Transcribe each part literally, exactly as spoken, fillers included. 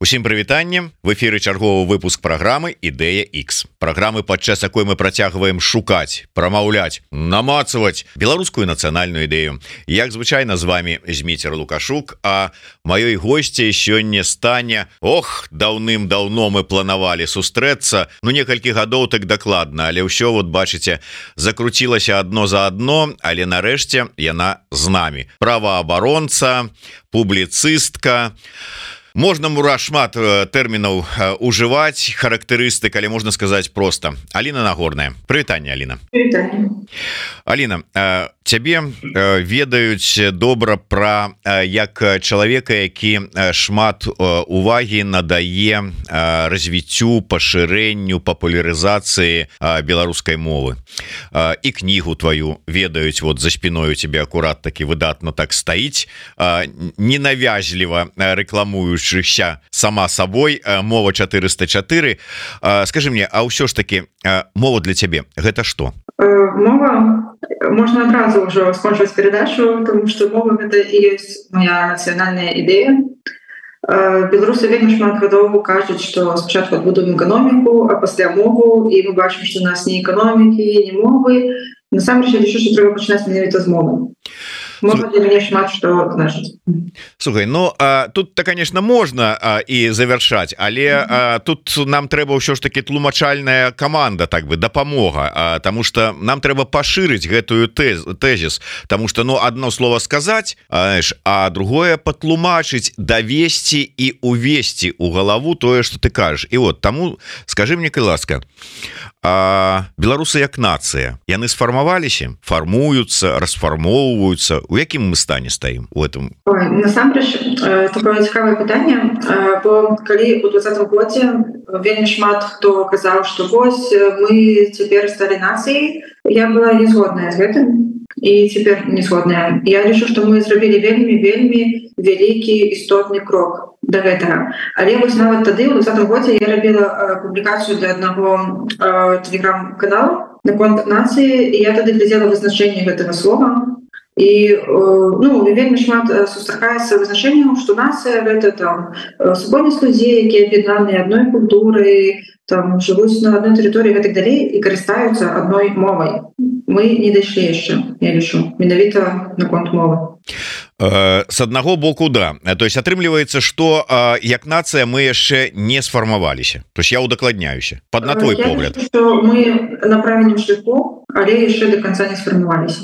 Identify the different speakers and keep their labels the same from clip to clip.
Speaker 1: Усім прывітанне, в эфіры чарговы выпуск праграмы Ідэя X. Праграмы, падчас якой мы працягваем шукаць, прамаўляць, намацаваць беларускую нацыянальную ідэю. Як звычайна з вами Зміцер Лукашук, а маёй госцей сёння стане, ох, даўным-даўно мы планавалі сустрэцца, ну некалькі гадоў так дакладна, але ўсё, вот бачыце, закруцілася адно за адно, але нарэшце яна з намі. Праваабаронца, публіцыстка. Можна мура шмат тэрмінаў ужываць, характарыстык, але можна сказаць проста. Аліна Нагорная. Прывітанне, Аліна.
Speaker 2: Прывітанне.
Speaker 1: Аліна, цябе ведаюць добра пра як чалавека, які шмат увагі надае развіццю, пашырэнню, папулярызацыі беларускай мовы. І кнігу тваю ведаюць, вот за спіною тебе акурат такі выдатна так стаіць, ненавязліва рэкламуючыся сама сабой, мова четыреста четыре. Скажи мне, а ўсё ж таки мова для цябе гэта што?
Speaker 2: Мова, можно одразу уже скончить передачу, потому что мова — это и есть моя национальная идея. Беларусы вельмі шмат гадоў кажуць, што спачатку адбудуем эканоміку, а пасля мову, і мы бачым, што у нас ні эканомікі, ні мовы. Насамрэч, я лічу, што трэба пачынаць менавіта з мовы. Мова для мяне шмат што значыць.
Speaker 1: Слухай, ну а, тут-то, конечно, можна а, і завяршаць, але а, тут нам трэба ўсё ж таки тлумачальная каманда, так бы, дапамога, а, таму што нам трэба пашырыць гэтую тэз, тэзіс, таму што, ну, одно слово сказаць, а, а другое патлумачыць, давесці і увесці ў галаву тое, што ты кажаш. І вот, таму, скажы мне, калі ласка, а беларусы як нацыя, яны сфармаваліся, фармуюцца, расфармоўваюцца, у якім мы стане стаім у этом?
Speaker 2: Ой, насамрэч, такое цікавае пытанне, бо калі ў двадцатым годзе вельмі шмат хто казаў, што вось мы цяпер сталі нацыяй, я была не згодная з гэтым і цяпер не згодная. Я лічу, што мы зрабілі вельмі-вельмі вялікі істотны крок да гэтага. Але вось нават тады, у двадцатым годзе, я рабіла публікацыю для аднаго тэлеграм-канала наконт нацыі, і я тады глядзела вызначэнне гэтага слова. І ну, вельмі шмат сустракаецца вызначэнняў, што нацыя — гэта там супольнасць людзей, якія аб'яднаныя адной культурай, там жывуць на адной тэрыторыі і гэтак далей, і карыстаюцца адной мовай. Мы не дайшлі яшчэ, я лічу, менавіта наконт мовы.
Speaker 1: С аднаго боку, да. То есть атрымліваецца, што як нацыя мы яшчэ не сфармаваліся. То есть я удакладняюся. Пад на твой
Speaker 2: я
Speaker 1: погляд.
Speaker 2: Я лічу, што мы на правільным шляху, але яшчэ до конца не сфармаваліся.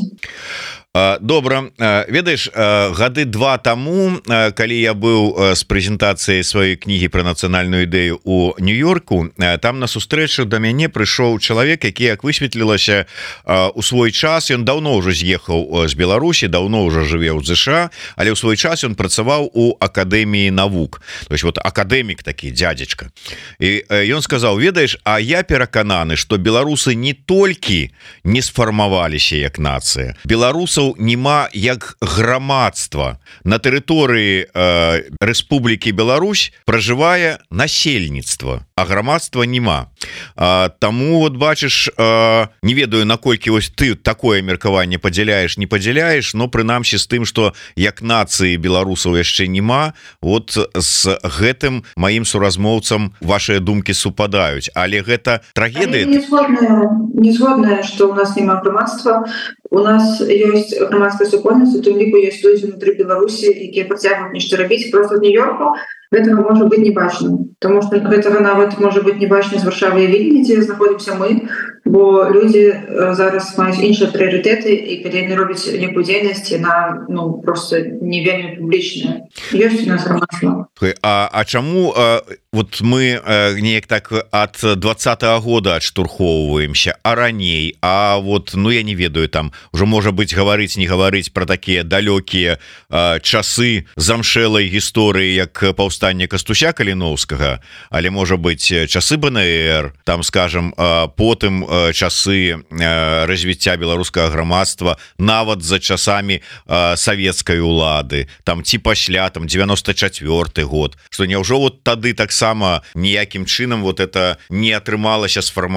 Speaker 1: Добра, ведаеш, гады два таму, калі я быў з прэзентацыяй сваёй кнігі пра нацыянальную ідэю у Нью-Йорку, там на сустрэчу да мяне прыйшоў чалавек, які, як высветлілася, у свой час, ён даўно ўжо з'ехаў з Беларусі, даўно ўжо жыве ў ЗША, але ў свой час ён працаваў у акадэміі навук. То есть вот акадэмік такі, дзядзечка. І ён сказаў: ведаеш, а я перакананы, што беларусы не толькі не сфармаваліся як нацыя, беларусаў нема як грамадства. На тэрыторыі э, Рэспублікі Беларусь пражывае насельніцтва, а грамадства нема. А, таму вот бачыш, э, не ведаю, наколькі вось ты такое меркаванне падзяляеш, не падзяляеш, но прынамсі з тым, што як нацыі беларусаў яшчэ нема, вот з гэтым маім суразмоўцам вашыя думкі супадаюць. Але гэта трагедыя.
Speaker 2: Не згодная, не згодная, што ў нас няма грамадства. У нас ёсць грамадская супольнасць, у тым ліку ёсць людзі ўнутры Беларусі, якія працягваюць нешта рабіць. Просто в Нью-Йорку гэтага можа быць не бачна, тому што гэтага нават можа быць не бачна з Варшавы і Вільні, дзе знаходзімся мы, бо людзі зараз маюць іншыя прыярытэты, і калі яны робяць некую дзейнасць, яна ну просто не вельмі публічная. Ёсць у нас грамадства.
Speaker 1: А, а чаму а, вот мы а, неяк так ад двадцатага года адштурхоўваемся, а раней, а вот ну я не ведаю, там уже можа быць гаварыць, не гаварыць пра такія далёкія а, часы замшэлай гісторыі, як паўстанне Кастуся Каліноўскага, але можа быць часы БНР, там скажем, а, потым а, часы а, развіцця беларускага грамадства, нават за часамі а, савецкай улады, там ці пасля там девяносто четвёрты год, што няўжо вот тады таксама ніякім чынам вот это не атрымалася сфармаваць?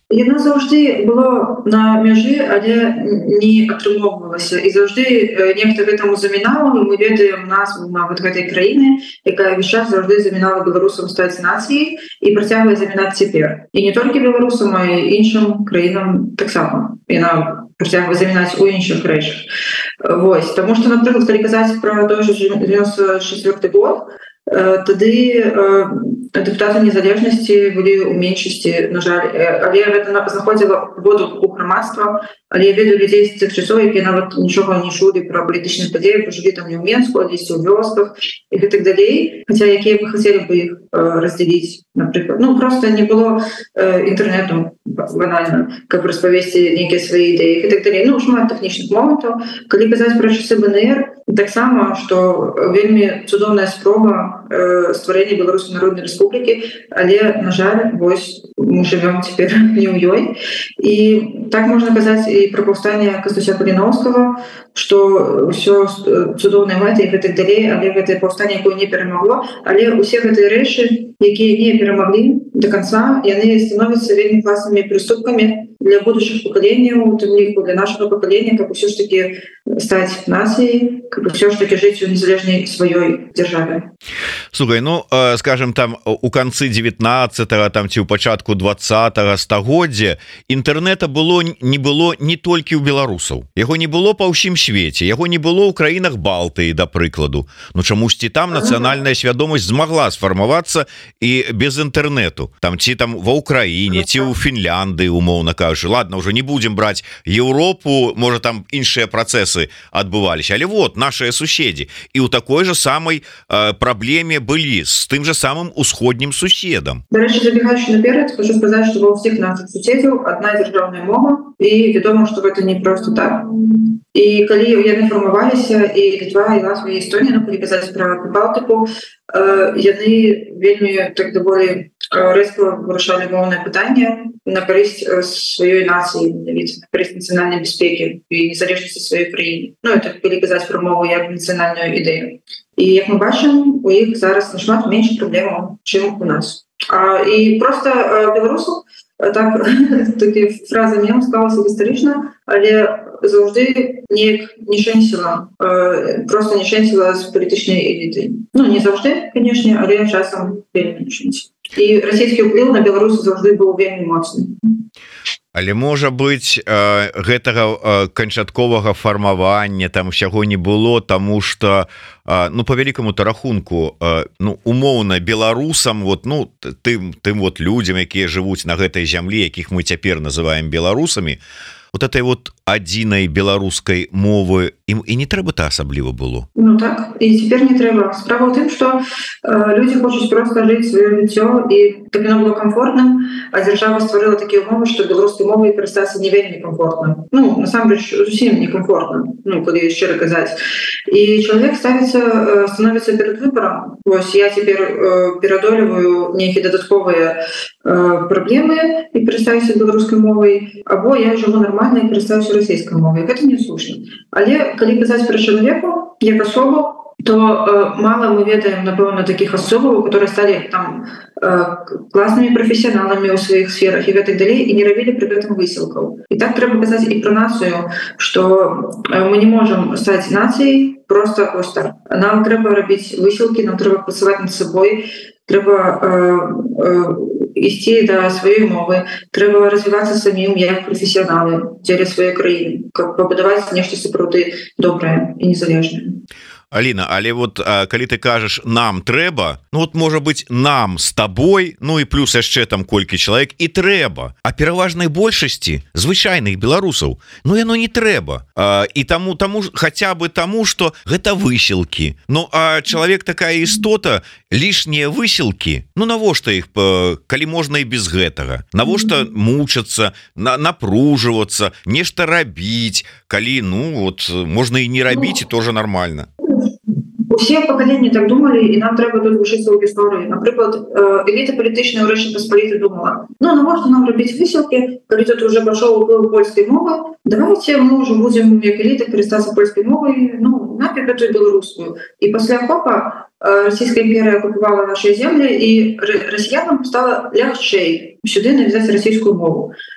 Speaker 2: Яно заўжды было на мяжы, але не атрымоўвалася і заўжды нехта гэтаму замінала. Мы ведаем назву нават гэтай краіны, якая ўвесь час заўжды замінала беларусам стаць нацыяй і працягвае замінаць цяпер. І не толькі беларусам, а і іншым краінам таксама. Яна працягвае замінаць у іншых рэчах. Вось, таму што, напрыклад, калі казаць пра той жа девяносто четвёрты год, тады дэпутаты незалежнасці былі ў меншасці, на жаль, але гэта знаходзіла воду у грамадства. Але я ведаю людзей з тых часоў, якія нават нічога не чулі пра палітычных падзеях, пажылі там не ў Менску, а дзесьці ў вёсках і гэтак далей, хаця якія бы хацелі бы іх раздзяліць, напрыклад. Ну, проста не было інтэрнету банальна, каб распавесці нейкія свае ідэі і так далей. Ну, шмат тэхнічных момантаў. Калі казаць пра часы бэ эн эр, таксама, што вельмі цудоўная спроба стварэння Беларускай Народнай Рэспублікі, але, на жаль, вось мы жывём цяпер не ў ёй. І так можна казаць і пра паўстанне Кастуся Каліноўскага, што ўсё цудоўныя мэты і гэтак далей, але гэтае паўстанне, якое не перамагло, але ўсе гэтыя рэчы, якія не перамаглі да канца, яны становяцца вельмі класнымі прыступкамі для будучых пакаленняў, у тым ліку для нашага пакалення, каб усё ж такі стаць нацыяй, каб усё ж такі жыць у незалежнай сваёй дзяржаве.
Speaker 1: Слухай, ну, скажем, там у канцы девятнадцатого, там ці ў пачатку двадцатого стагоддзя інтэрнэта было не было не толькі ў беларусаў. Яго не было па ўсім свеце, яго не было ў краінах Балтыі, да прыкладу. Ну чамусьці там нацыянальная свядомасць змагла сфармавацца і без інтэрнэту. Там ці там ва Ўкраіне, ці ў Фінляндыі, умоўна кажучы. Ладно, ўжо не будзем браць Еўропу, можа там іншыя працэсы адбываліся, але вот нашыя суседзі і ў такой жа самай э, праблеме былі з тым жа самым усходнім суседам.
Speaker 2: Дарэчы, забегаючы наперад, хочу сказаць, што ва ўсіх нашых суседзяў адна дзяржаўная мова, і вядома, што гэта не проста так. І калі яны фармаваліся, і Літва, і Латвія, і Эстонія, ну, калі казаць пра Прыбалтыку, э, яны вельмі так даволі рэзка вырашалі моўнае пытанне на карысць сваёй нацыі, на карысць нацыянальнай бяспекі і незалежнасці сваёй краіны. Ну, это калі казаць пра мову як нацыянальную ідэю. І як мы бачым, у іх зараз нашмат менш праблемаў, чым у нас. А, і проста беларусаў так, такі фраза мем склалася гістарычна, але заўжды неяк не шэнціла, просто не шэнціла з палітычнай элітай. Ну, не заўжды, канешне, але часам вельмі не шэнціла. І расійскі ўплыў на беларусаў заўжды быў вельмі моцны.
Speaker 1: Але можа быць гэтага канчатковага фармавання там усяго не было, таму што ну по вялікаму-то рахунку ну умоўна беларусам вот ну тым тым вот людзям, якія жывуць на гэтай зямлі, якіх мы цяпер называем беларусамі, вот этой вот адзінай беларускай мовы ім і не трэба-то асабліва было.
Speaker 2: Ну так, і цяпер не трэба. Справа ў тым, што э, людзі хочуць проста жыць сваё жыццё, і каб яно было комфортным, а дзяржава стварыла такія умовы, што беларускай мовай карыстацца не вельмі комфортна. Ну, насамрэч, зусім некомфортна, ну, калі шчыра казаць. І чалавек ставіцца, э, становіцца перад выбарам. Вось я цяпер э, перадолеваю нейкія дадатковыя э, праблемы і карыстаюся беларускай мовай, або я жыву нормальна і карыстаюся расійскай мовай. Гэта не слушна. Але калі казаць пра чалавеку як асобу, то э, мало мы ведаем, напэўна, такіх асобаў, которые сталі там э, класнымі прафесіяналамі ў сваіх сферах і гэтак далей, і не рабілі пры гэтым высілкаў. І так трэба казаць і пра нацыю, што э, мы не можам стаць нацыяй просто ось так. Нам трэба рабіць высілкі, нам трэба працаваць над сабой, трэба э, э, ісці да сваёй мовы, трэба развівацца самім як прафесіяналы дзеля сваёй краіны, каб пабудаваць нешта сапраўды добрае і незалежнае.
Speaker 1: Аліна, але вот а, калі ты кажаш нам трэба, ну вот можа быть нам с тобой, ну і плюс яшчэ там колькі чалавек і трэба, а пераважнай большасці звычайных беларусаў ну яно не трэба, а, і таму таму хаця бы таму, што гэта высілкі. Ну а чалавек такая істота, лішнія высілкі, ну навошта іх, калі можна і без гэтага, навошта мучацца, на, напружвацца, нешта рабіць, калі ну вот можна і не рабіць, і тоже нормально.
Speaker 2: Усе пакаленні так думалі, і нам трэба тут вучыцца ў гісторыі. Напрыклад, эліта палітычная ў Рэчы Паспалітай думала, ну навошта нам рабіць высілкі, калі тут уже пашоў уплыў польскай мовы, давайте мы ўжо будзем як эліта карыстацца польскай мовай, ну нафіг гэтую беларускую. І пасля акопа расійская імперія акупавала нашыя землі, і расіянам стала лягчэй сюды навязаць расійскую мову.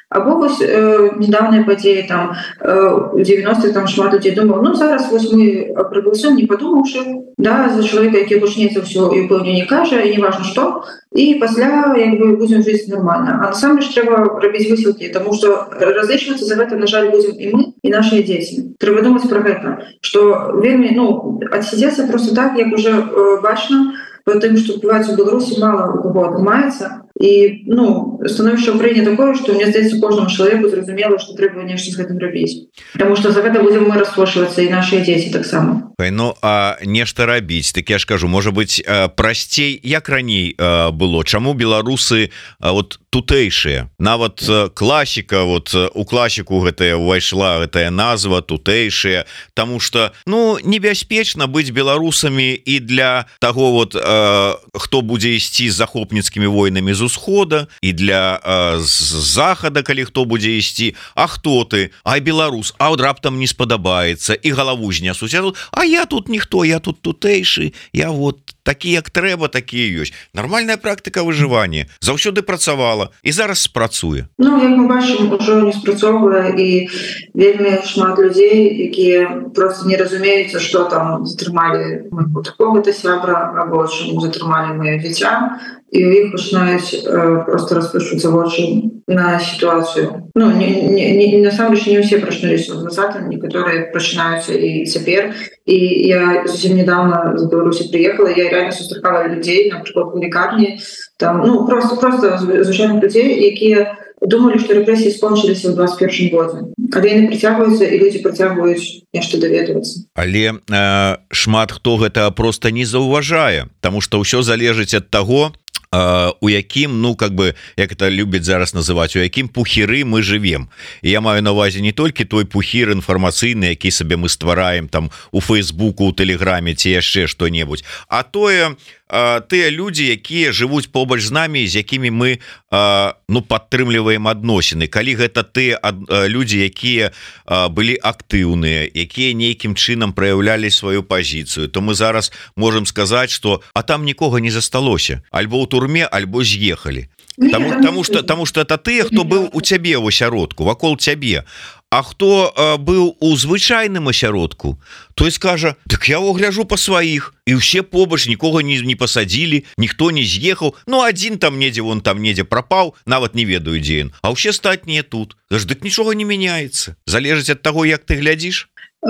Speaker 2: або вось э, недавнія падзеі там э, у девяностых там шмат людзей думаў, ну зараз вось мы прагаласуем не падумаўшы, да, за чалавека, які пачнецца ўсё і пэўне не кажа, і неважна што, і пасля як бы будзем жыць нармальна. А насамрэч трэба рабіць высілкі, таму што разлічвацца за гэта, на жаль, будзем і мы, і нашыя дзеці. Трэба думаць пра гэта, што вельмі, ну, адсидзецца просто так, як уже э, бачна, по тым, што бываюць у Беларусі мала у кого атрымаецца. І ну, становішча ў краіне такое, што мне здаецца кожнаму чалавеку зразумела, што трэба нешта з гэтым рабіць. Таму што за гэта будзем мы расплошвацца і нашыя дзеці таксама.
Speaker 1: Ну а нешта рабіць, так я ж кажу, можа быць прасцей, як раней было. Чаму беларусы вот тутэйшыя? Нават класіка, вот у класіку гэтая ўвайшла гэтая назва тутэйшыя, таму што ну небяспечна быць беларусамі і для таго вот хто будзе ісці з захопніцкімі войнамі з усхода і для э, захада, калі хто будзе ісці. А хто ты? А беларус, а от раптам не спадабаецца і галаву знясуць. А я тут ніхто, я тут тутэйшы, я вот такі як трэба, такія ёсць. Нармальная практыка выжывання заўсёды працавала і зараз спрацуе.
Speaker 2: Ну, як мы бачым, ужо не спрацоўвае, і вельмі шмат людзей, якія просто не разумеюцца, што там затрымалі такога-то сябра, або чаму затрымалі маё дзіця, і у іх пачынаюць э, просто расплюшчвацца вочы на сітуацыю. Ну, не, не, не, насамрэч не ўсе прачнуліся ў двадцатым, некаторыя прачынаюцца і цяпер. І я зусім недавно з Беларусі приехала, я реально сустракала людзей, напрыклад, у лікарні, там, ну, просто, просто звычайных людзей, якія думалі, што рэпрэсіі скончыліся ў двадцать первым годзе. Але яны прыцягваюцца, і людзі прыцягваюць нешта даведвацца.
Speaker 1: Але э, шмат хто гэта проста не заўважае, таму што ўсё залежыць ад таго, Uh, у якім, ну, как бы, як это любяць зараз называць, у якім пухіры мы жывем. І я маю на увазе не толькі той пухір інфармацыйны, які сабе мы ствараем там у Фейсбуку, у Тэлеграме ці яшчэ што-небудзь, а тое uh, тыя людзі, якія жывуць побач з намі, з якімі мы uh, ну, падтрымліваем адносіны. Калі гэта тыя uh, людзі, якія uh, былі актыўныя, якія нейкім чынам праяўлялі сваю пазіцыю, то мы зараз можам сказаць, што а там нікога не засталося. Альбо ў турме, альбо з'ехалі. Таму, таму, што, таму што это тыя, хто быў у цябе ў асяродку, вакол цябе. А хто а, быў у звычайным асяродку, той скажа, так я огляжу па сваіх, і ўсе побач нікога не, не пасадзілі, ніхто не з'ехаў, ну адзін там недзе, вон там недзе прапаў, нават не ведаю, дзе ён, а ўсе астатнія тут. Дык нічога не мяняецца. Залежыць ад таго, як ты глядзіш.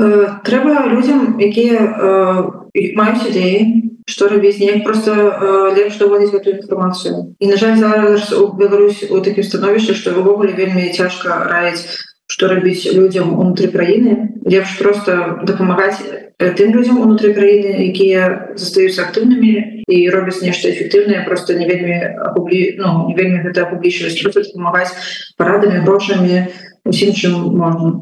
Speaker 2: Трэба людзям, якія э, маюць ідэі, што рабіць, неяк проста э, лепш даводзіць гэтую інфармацыю. І, на жаль, зараз у Беларусі у такім становішчы, што ўвогуле вельмі цяжка раіць, што рабіць людзям унутры краіны. Лепш проста дапамагаць тым людзям унутры краіны, якія застаюцца актыўнымі і робяць нешта эфектыўнае, проста не вельмі апублі... ну, не вельмі гэта апублічваць, проста дапамагаць парадамі, грошамі, усім, чым можна.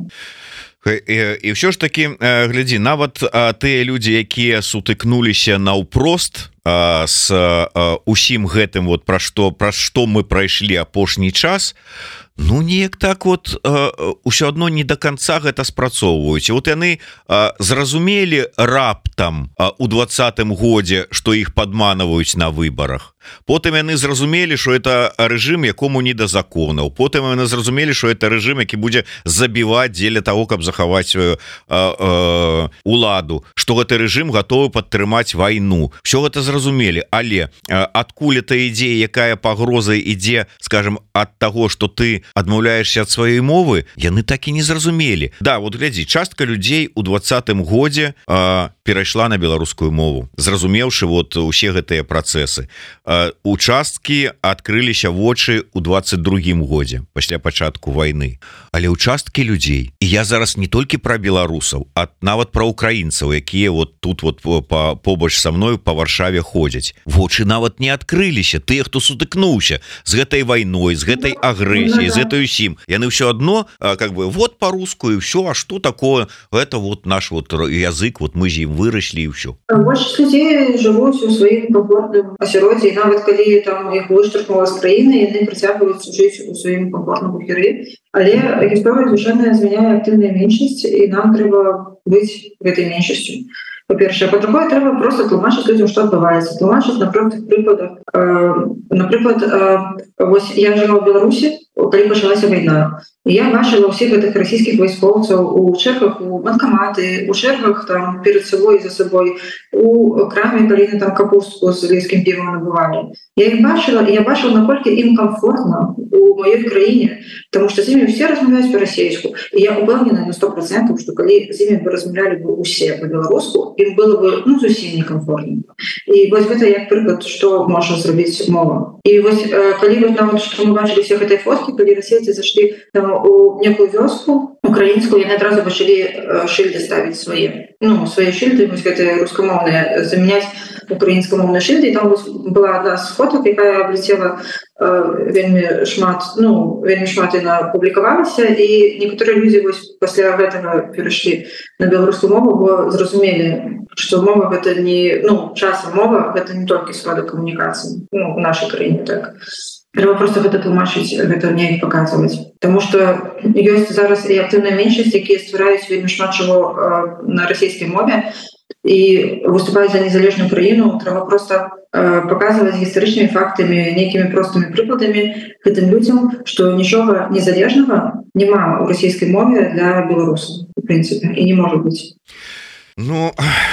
Speaker 1: І ўсё ж такі, глядзі, нават тыя людзі, якія сутыкнуліся наўпрост з усім гэтым, вот, пра што, пра што мы прайшлі апошні час, ну неяк так вот ўсё адно не до конца гэта спрацоўваюць. Вот яны зразумелі раптам у двадцатым годзе, што іх падманваюць на выбарах. Потым яны зразумелі, што это рэжым, якому не да законаў. Потым яны зразумелі, што это рэжым, які будзе забіваць дзеля таго, каб захаваць сваю э, э, уладу, што гэты рэжым гатовы падтрымаць вайну. Всё гэта зразумелі, але э, адкуль эта ідзея, якая пагроза ідзе, скажем, ад таго, што ты адмаўляешься ад сваёй мовы, яны так і не зразумелі. Да, вот глядзі, частка людзей у двадцатым годзе э, перайшла на беларускую мову, зразумеўшы вот усе гэтыя працэсы. Участкі адкрыліся вочы ў двадцать другім годзе пасля пачатку вайны. Але участкі людзей, і я зараз не толькі пра беларусаў, а нават пра украінцаў, якія вот тут вот па, побач са мною па Варшаве ходзяць, вочы нават не адкрыліся. Тыя, хто сутыкнуўся з гэтай вайной, з гэтай агрэсіяй, з гэтай усім, яны ўсё адно как бы вот па-руску і ўсё, а што такое, это вот наш вот язык, вот мы з ім выраслі і ўсё.
Speaker 2: Большасць людзей жывуць у сваім камфортным асяроддзі, і нават калі там іх выштурхнула з краіны, яны працягваюць жыць у сваім камфортным пухіры. Але гісторыя, звычайна, змяняе актыўная меншасць, і нам трэба быць гэтай меншасцю. Па-першае, па-другое, трэба проста тлумачыць людзям, што адбываецца, тлумачыць на простых прыкладах. Э, напрыклад, э, вось я жыла ў Беларусі, калі пачалася вайна. Я бачыла ўсіх гэтых расійскіх вайскоўцаў у чэргах у банкаматы, у чэргах там перад сабой за сабой, у краме, калі там капустку з лескім півам набывалі. Я іх бачыла, і я бачыла, наколькі ім комфортна у маёй краіне, тому што з імі ўсе размаўляюць па-расейску. І я упэўнена на сто процентаў, што калі з імі бы размаўлялі бы ўсе па-беларуску, ім было бы ну зусім некамфортна. І вось гэта як прыклад, што можа зрабіць мова. І вось калі вось нават што мы бачылі усе гэтай фоткі, калі расейцы зайшлі там у некую вёску украінскую, яны адразу пачалі шыльды ставіць свае. Ну, свае шыльды, вось гэтыя рускамоўныя, замяняць украінскамоўныя шыльды. І там была адна з фоток, якая абліцела э, вельмі шмат, ну, вельмі шмат яна публікавалася, і некаторыя людзі вось пасля гэтага перайшлі на беларускую мову, бо зразумелі, што мова гэта не, ну, часам мова гэта не толькі сродак камунікацыі, ну, у нашай краіне так. Трэба просто гэта тлумачыць, гэта неяк паказваць. Таму што ёсць зараз і актыўная меншасць, якія ствараюць вельмі шмат чаго э, на расійскай мове і выступаюць за незалежную краіну. Трэба проста э, паказваць гістарычнымі фактамі, нейкімі простымі прыкладамі гэтым людзям, што нічога незалежнага няма ў расійскай мове для беларусаў, у прынцыпе, і не можа быць.
Speaker 1: Ну,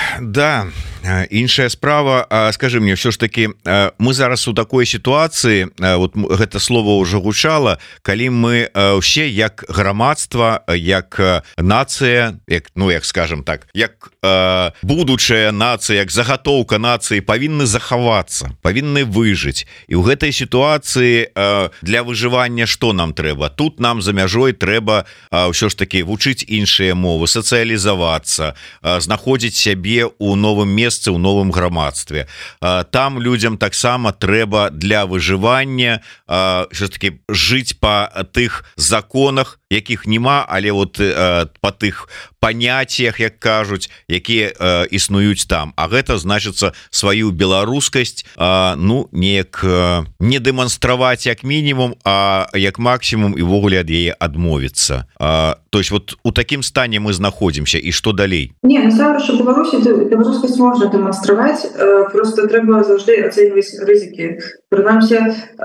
Speaker 1: да, іншая справа. Скажи мне, все ж таки мы зараз у такой ситуации, вот гэта слово уже гучала, калі мы ўсе як грамадства, як нацыя, як, ну як скажем так, як э, будучая нацыя, як загатоўка нацыі павінны захавацца, павінны выжыць. І ў гэтай сітуацыі э, для выжывання што нам трэба? Тут нам за мяжой трэба э, ўсё ж таки вучыць іншыя мовы, сацыялізавацца, э, знаходзіць сябе у новым месцы, у новым грамадстве. Там людзям таксама трэба для выжывання все-таки жыць па тых законах, якіх няма, але вот па тых паняццях, як кажуць, якія існуюць там. А гэта значыцца сваю беларускасць, ну, неяк не дэманстраваць як мінімум, а як максімум і ввогуле ад яе адмовіцца. То есть вот у такім стане мы знаходзімся, і што далей?
Speaker 2: Не, насамрэч, у Беларусі беларускасць можна дэманстраваць, просто трэба заўжды ацэньваць рызыкі. Прынамсі,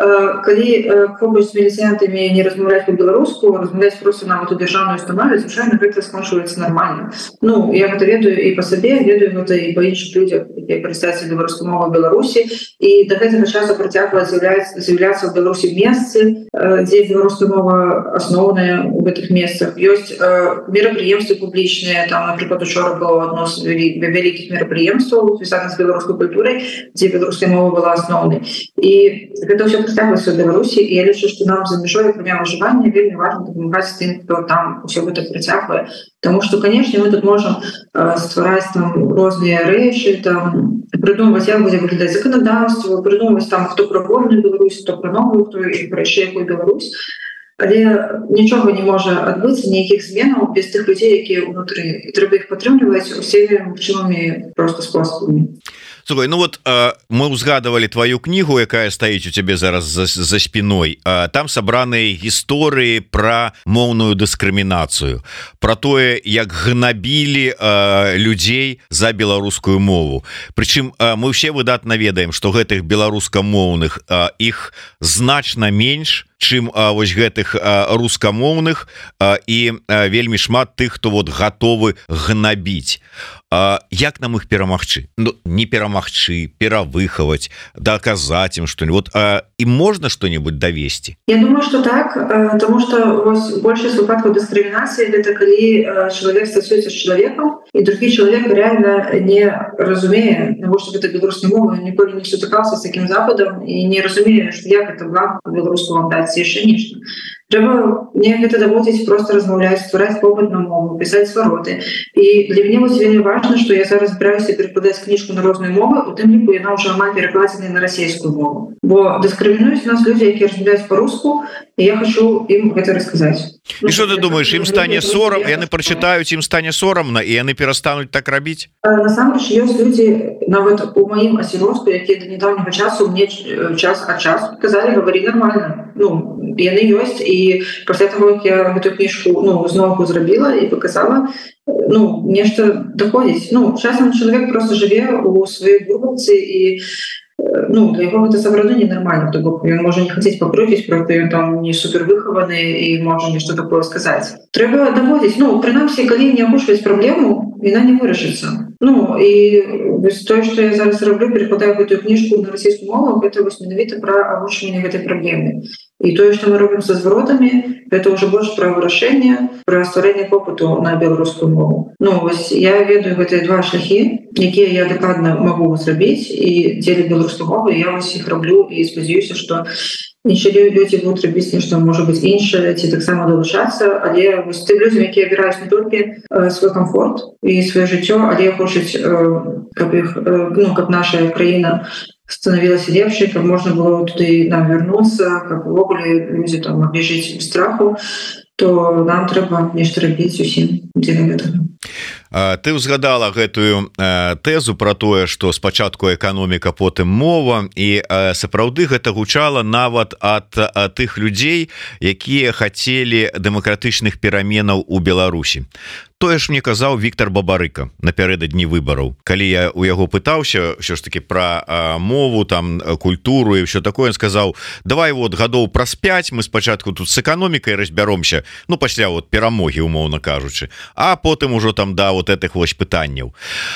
Speaker 2: калі побач з міліцыянтамі не размаўляць па-беларуску, размаўляць просто нават у дзяржаўнай установе, звычайна гэта скончваецца нормально. Ну, я гэта ведаю і па сабе, ведаю гэта і па іншых людзях, якія карыстаюцца беларускай мовай у Беларусі, і да гэтага часу працягвае з'яўляцца ў Беларусі месцы, дзе беларуская мова асноўная ў гэтых месцах. Ёсць мерапрыемствы публічныя, там, напрыклад, учора было адно з вялікіх мерапрыемстваў, звязаных з беларускай культурай, дзе беларуская мова была асноўнай. І гэта ўсё працягваецца ў Беларусі, і я лічу, што нам за мяжой акрамя выжывання вельмі важна дапамагаць тым, хто там ўсё гэта працягвае. Таму што, канешне, мы тут можам э, ствараць там розныя рэчы, там прыдумваць, як будзе выглядаць заканадаўства, прыдумваць там, хто пра вольную Беларусь, хто пра новую, хто пра яшчэ якую Беларусь. Але нічога не можа адбыцца, ніякіх зменаў без тых людзей, якія ўнутры. І трэба іх падтрымліваць усімі магчымымі проста спосабамі.
Speaker 1: Слухай, ну вот э, мы узгадывали твою книгу, якая стоит у тебя зараз за, за спиной. Э, там собраны истории про моўную дыскрымінацыю, про тое, як гнабілі э, людзей за беларускую мову. Прычым э, мы все выдатна ведаем, што гэтых беларускамоўных э, іх значна менш, чым а, вось гэтых а, рускамоўных а, і а, вельмі шмат тых, хто вот гатовы гнабіць. А, як нам іх перамагчы? Ну, не перамагчы, перавыхаваць, даказаць ім што-нибудь. Вот, ім можна што-нибудь давесці?
Speaker 2: Я думаю, што так, тому што вось большасць выпадкаў дыскрымінацыі гэта калі чалавек стасуецца з чалавекам, і другі чалавек реально не разумее, навошта гэта беларуская мова, ніколі не сутыкаўся з такім западам і не разумее, што як это вам беларуску вам даць яшчэ нешта. Трэба мне гэта даводзіць, просто размаўляць, ствараць попыт на мову, пісаць свароты. І для мяне вось вельмі важна, што я зараз збіраюся перакладаць кніжку на розныя мовы, у тым ліку яна ўжо амаль перакладзеная на расійскую мову. Бо дыскрымінуюць у нас людзі, якія размаўляюць па-руску, і я хачу ім гэта расказаць.
Speaker 1: І што ты думаеш, ім стане сорам, яны прачытаюць, ім стане сорамна, і яны перастануць так рабіць?
Speaker 2: Насамрэч, ёсць людзі, нават у маім асіродку, якія да нядаўняга часу мне час ад часу казалі, гаварі нармальна. Ну, яны ёсць, і пасля таго, як я гэту кніжку ну, зноўку зрабіла і паказала, ну, нешта даходзіць. Ну, часам чалавек проста жыве у сваёй бурбалцы і ну для яго гэта сапраўды ненармальна, то бок ён можа не хацець пакрыць, просто ён там не супервыхаваны і можа нешта такое сказаць. Трэба даводзіць, ну прынамсі, калі не агушваць праблему, яна не вырашыцца. Ну і вось тое, што я зараз раблю, перакладаю гэтую кніжку на расійскую мову, гэта вось менавіта пра агушванне гэтай праблемы. І тое, што мы робім са зваротамі, гэта ўжо больш пра вырашэнне, пра стварэнне попыту на беларускую мову. Ну вось я ведаю гэтыя два шляхі, якія я дакладна магу зрабіць, і дзеля беларускай мовы я вось іх раблю і спадзяюся, што іншыя людзі будуць рабіць нешта, можа быць іншае, ці таксама далучацца, але вось тым людзям, якія абіраюць не толькі свой камфорт і сваё жыццё, але хочуць, каб іх, ну каб наша краіна становілася лепшай, каб можна было туды нам вярнуцца, каб увогуле людзі там маглі жыць без страху, то нам трэба нешта рабіць усім дзеля гэтага.
Speaker 1: Ты ўзгадала гэтую тэзу пра тое, што спачатку эканоміка, потым мова, і сапраўды гэта гучала нават ад тых людзей, якія хацелі дэмакратычных пераменаў у Беларусі. Тое ж мне казаў Віктор Бабарыка напярэдадні выбараў. Калі я у яго пытаўся ўсё ж таки пра мову, там культуру і ўсё такое, ён сказаў: давай вот гадоў праз пяць мы спачатку тут з эканомікай разбяромся, ну пасля вот перамогі, умоўна кажучы, а потым ужо там да вот этих вось пытанняў.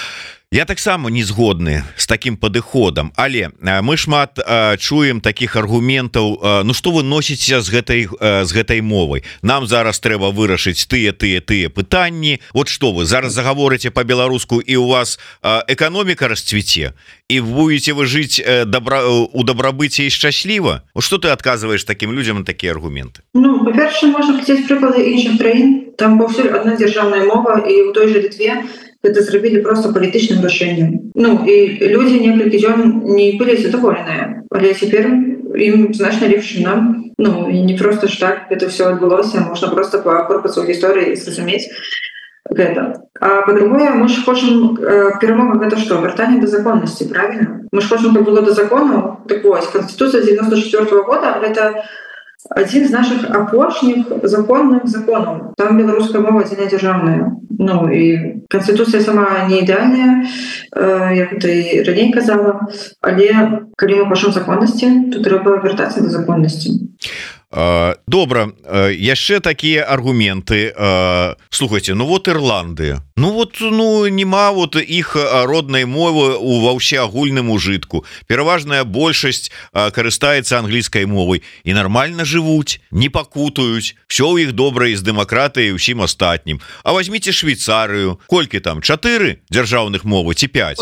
Speaker 1: Я таксама не згодны з такім падыходам, але мы шмат а, чуем такіх аргументаў, а, ну што вы носіце з гэтай а, з гэтай мовай, нам зараз трэба вырашыць тыя тыя тыя пытанні, вот што вы зараз загаворыце по-беларуску і у вас а, эканоміка расцвіце і будете вы жыць добра, у дабрабыце і шчасліва. Што ты адказваеш такім людзям на такія аргументы?
Speaker 2: Ну па-першае, можна хацець прыклады іншых краін, там паўсюль адна дзяржаўная мова, і ў той жа Літве гэта зрабілі просто палітычным рашэннем. Ну і людзі некалькі дзён не былі задаволеныя, але цяпер ім значна лепш, чым нам. Ну і не просто ж так гэта ўсё адбылося, можна просто пакорпацца ў гісторыі і зразумець гэта. А па-другое, мы ж хочам э, перамога, гэта што? Вяртанне да законнасці, правільна? Мы ж хочам, каб было да законаў. Так вось, Канстытуцыя дзевяносто чвёртага года гэта адзін з нашых апошніх законных законаў. Там беларуская мова адзіная дзяржаўная. Ну і Канстытуцыя сама не ідэальная, э, як гэта і раней казала, але калі мы хочам законнасці, то трэба вяртацца да законнасці.
Speaker 1: Добра, яшчэ такія аргументы. Слухайте, ну вот Ірландыя, ну вот ну нема вот іх роднай мовы у ва ўсеагульным ужытку, пераважная большасць карыстаецца англійскай мовай і нармальна жывуць, не пакутаюць, все ў іх добра і з дэмакратыяй і ўсім астатнім. А возьмите Швейцарыю, колькі там, чатыры дзяржаўных мовы ці пяць?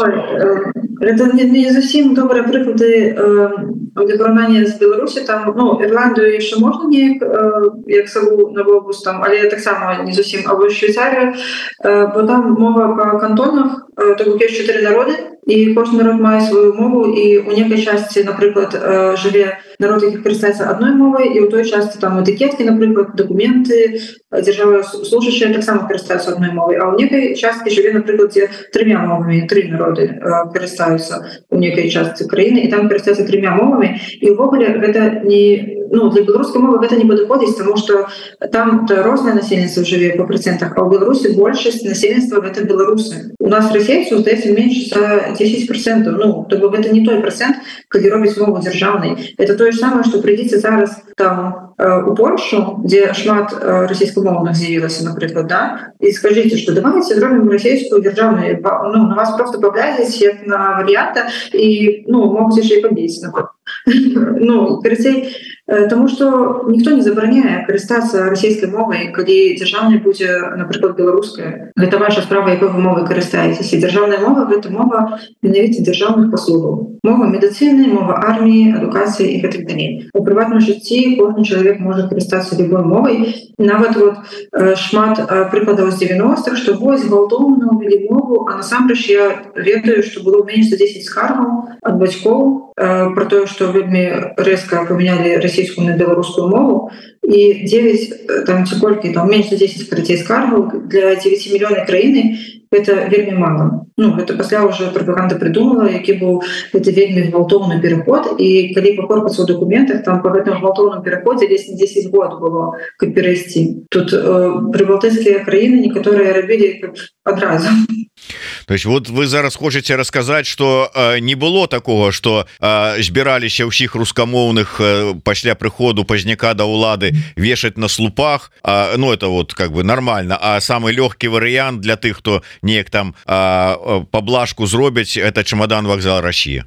Speaker 2: Это не, не зусім добрыя прыклады для параўнання з Беларусі. Там, ну, Ірландыю яшчэ можна неяк, як саву на глобус, там, але таксама не зусім. А вось Швейцарія, бо там мова па кантонах, то бок ёсць чатыры народы, і кожны народ мае сваю мову, і ў некай частцы, напрыклад, жыве народ, які карыстаецца адной мовай, і ў той частцы там этыкеткі, напрыклад, дакументы, дзяржавыя служачыя таксама карыстаюцца адной мовай, а ў некай частцы жыве, напрыклад, дзе трыма мовамі, тры народы карыстаюцца ў некай частцы краіны, і там карыстаюцца трыма мовамі, і ўвогуле гэта не, ну, для беларускай мовы гэта не падыходзіць, таму што там рознае насельніцтва жыве па працэнтах, а ў Беларусі большасць насельніцтва гэта беларусы. У нас расейцаў, здаецца, менш за дзесяць процентаў. Ну, то бок гэта не той працэнт, калі робіць мову дзяржаўнай. Это тое ж самае, што прыйдзеце зараз там у Польшу, дзе шмат расійскамоўных з'явілася, напрыклад, да, і скажыце, што давайце зробім расійскую дзяржаўную, ну, на вас просто паглядзяць як на варыянта і, ну, могуць яшчэ і пабіць, напрыклад. Ну, карацей, таму што ніхто не забараняе карыстацца расійскай мовай, калі дзяржаўнай будзе, напрыклад, беларуская. Гэта ваша справа, якой вы мовай карыстаецеся. Дзяржаўная мова — гэта мова менавіта дзяржаўных паслугаў. Мова медыцыны, мова арміі, адукацыі і гэтак далей. У прыватным жыцці кожны чалавек можа карыстацца любой мовай. Нават вот шмат прыкладаў з дзевяностых, што вось гвалтоўна ўвялі мову, а насамрэч я ведаю, што было менш за дзесяць скаргаў ад бацькоў про тое, што вельмі рэзка памянялі расійскую на беларускую мову, і дзевяць там ці колькі там менш за дзесяць карацей скаргаў для дзевяці мільёнаў краіны. Гэта вельмі мала. Ну гэта пасля уже прапаганда придумала, які быў гэта вельмі гвалтоўны пераход, і калі пакорпацца ў документах, там по гэтым гвалтоўным пераходзе десять год было каб перайсці. Тут э, прыбалтыйскія краіны некаторыя рабілі адразу.
Speaker 1: То есть вот вы зараз хочаце расказаць, что э, не было такого, что э, збіраліся ўсіх рускамоўных э, пасля прыходу пазняка да ўлады вешаць на слупах, э, ну это вот как бы нормально, а самый лёгкі варыянт для тых, хто неяк там э, паблажку зробяць, это чемодан вокзал России.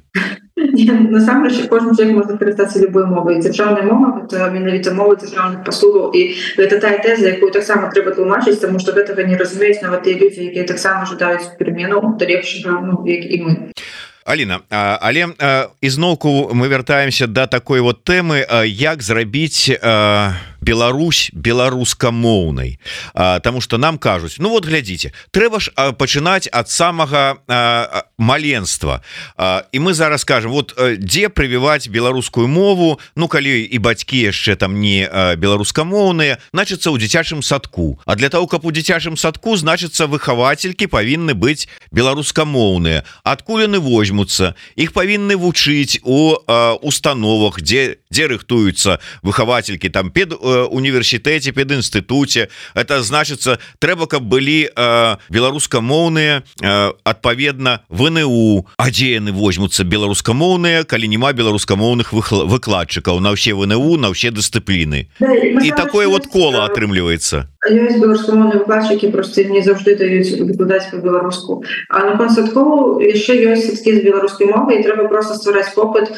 Speaker 2: Насамрэч кожны чалавек можа карыстацца любой мовай. Дзяржаўная мова гэта менавіта мова дзяржаўных паслугаў, і гэта тая тэза, якую таксама трэба тлумачыць, таму што гэтага не разумеюць нават тыя людзі, якія таксама жадаюць пераменаў да лепшага, ну як і мы.
Speaker 1: Аліна, але ізноўку мы вяртаемся да такой вот тэмы, як зрабіць Беларусь беларускамоўнай, тому что нам кажуць, ну вот глядзіце, трэба ж пачынаць ад самага маленства, і мы зараз скажем, вот дзе прывіваць беларускую мову, ну калі і бацькі яшчэ там не беларускамоўныя, значыцца ў дзіцячым садку, а для того, каб у дзіцячым садку, значыцца выхавацелькі павінны быць беларускамоўныя, адкуль яны возьмуцца, іх павінны вучыць у установах, дзе, дзе рыхтуюцца выхавацелькі там пед універсітэце, педінстытуце. Это значыцца, трэба, каб былі э, беларускамоўныя э, адпаведна вэ эн у. А дзе яны возьмуцца беларускамоўныя, калі няма беларускамоўных выкладчыкаў на ўсе вэ эн у, на ўсе дысцыпліны. Да, і такое вот кола атрымліваецца.
Speaker 2: Ёсць беларускамоўныя выкладчыкі, просто не заўжды даюць выкладаць па-беларуску. А наконт садкоў яшчэ ёсць садкі з беларускай мовай, і трэба просто ствараць попыт.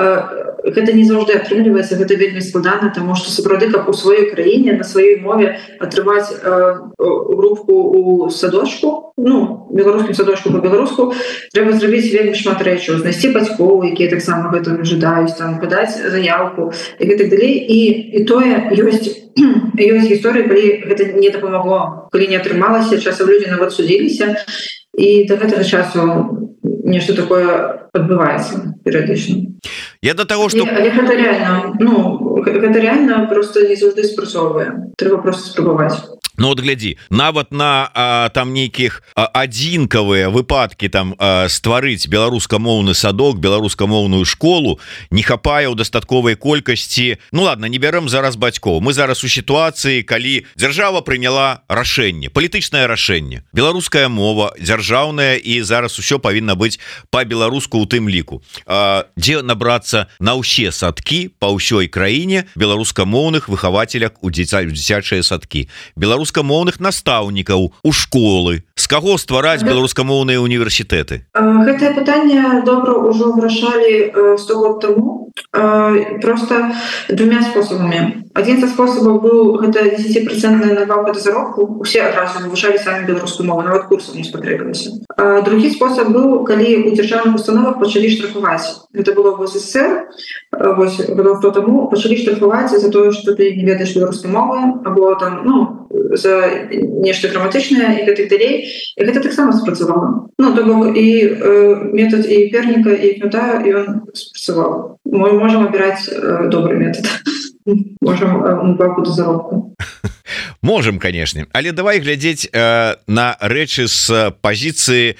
Speaker 2: Гэта не заўжды атрымліваецца, гэта вельмі складана, таму што сапраўды, каб у сваёй краіне на сваёй мове атрымаць групку у садочку, ну беларускім садочку па-беларуску, трэба зрабіць вельмі шмат рэчаў, знайсці бацькоў, якія таксама гэтага жадаюць, там падаць заяўку і гэтак далей. І і тое ёсць ёсць гісторыі, калі гэта не дапамагло, калі не атрымалася, часам людзі нават судзіліся, і да гэтага часу нешта такое адбываецца перыядычна.
Speaker 1: Я до того, что...
Speaker 2: Але гэта реально, ну, гэта реально просто не заўжды спрацоўвае. Трэба просто спрабаваць.
Speaker 1: Ну вот глядзі, нават на а, там нейкіх адзінкавыя выпадкі там а, стварыць беларускамоўны садок, беларускамоўную школу не хапае ў дастатковай колькасці. Ну ладно, не бярем зараз бацькоў. Мы зараз у сітуацыі, калі дзяржава прыняла рашэнне, палітычнае рашэнне. Беларуская мова дзяржаўная, і зараз усё павінна быць па-беларуску ў тым ліку. А, дзе набрацца на ўсе садкі па ўсёй краіне беларускамоўных выхавацеляк у дзіцячыя садкі. Беларус беларускамоўных настаўнікаў у школы. З каго ствараць беларускамоўныя універсітэты?
Speaker 2: Гэтае пытанне добра ўжо вырашалі сто год таму, просто двумя спосабамі. Адзін са спосабаў быў гэта дзесяціпроцэнтная надбаўка да заробку, усе адразу вывучалі самі беларускую мову, нават курсаў не спатрэбілася. Другі спосаб быў, калі ў дзяржаўных установах пачалі штрафаваць. Гэта было в СССР, вось гадоў сто таму пачалі штрафаваць за тое, што ты не ведаеш беларускай мовы, або там, ну, за нешта граматычнае і гэтак далей. І гэта таксама спрацавала. Ну, то бок і э, метод і перніка, і кнута, і ён спрацаваў. Мы можам абіраць э, добры метод. Можам надбаўку да заробку.
Speaker 1: Можем, конечно, але давай глядзець э, на рэчы з пазіцыі э,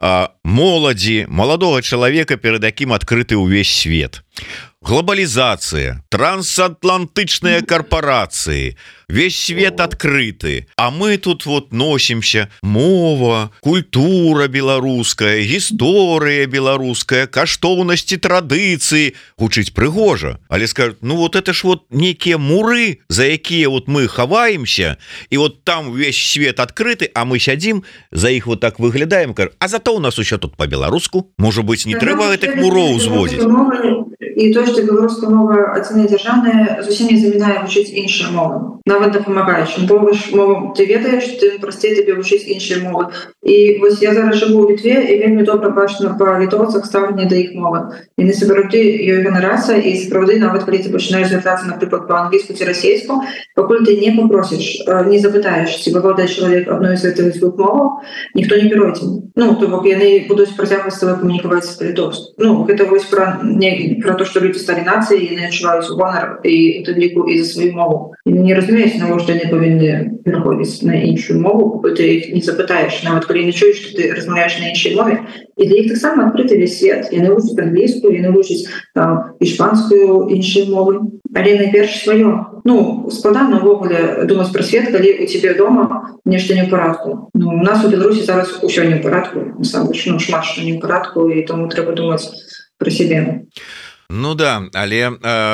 Speaker 1: моладзі, маладога чалавека, перад якім адкрыты ўвесь свет. Глобалізацыя, трансатлантычныя карпорацыі, весь свет адкрыты, а мы тут вот носімся: мова, культура беларуская, гісторыя беларуская, каштоўнасці, традыцыі. Гучыць прыгожа, але скажут, ну вот это ж вот некія муры, за якія вот мы хаваемся, і вот там весь свет адкрыты, а мы сядзім, за іх вот так выглядаем, а зато у нас усё тут по-беларуску. Можа быць, не трэба гэтых муроў зводзіць.
Speaker 2: І тое, што беларуская мова адзіная дзяржаўная, зусім не замінае вучыць іншыя мовы, нават дапамагаеш. Больш мовам ты ведаеш, тым прасцей табе вучыць іншыя мовы. І вось я зараз жыву ў Літве, і вельмі добра бачна па літоўцах стаўленне да іх мовы. Яны сапраўды ёй ганарацца, і сапраўды нават калі ты пачынаеш звяртацца, напрыклад, па-англійску ці расейску, пакуль ты не папросіш, не запытаеш, ці валодае чалавек адной з гэтых двух моваў, ніхто не перойдзе. Ну, то бок яны будуць працягваць з табой камунікаваць па-літоўску. Ну, гэта вось пра, не, пра то, што людзі сталі нацыяй, яны адчуваюць гонар і у тым ліку і за сваю мову. І не разумеюць, навошта яны павінны пераходзіць на іншую мову, бо ты іх не запытаеш, нават калі не чуеш, што ты размаўляеш на іншай мове. І для іх таксама адкрыты весь свет. Яны вучаць англійскую, яны вучаць там іспанскую, іншыя мовы. Але найперш сваё. Ну, складана ўвогуле думаць пра свет, калі у цябе дома нешта не ў парадку. Ну, у нас у Беларусі зараз усё не ў парадку, насамрэч, ну, шмат што не ў парадку, і таму трэба думаць пра сябе.
Speaker 1: Ну да, але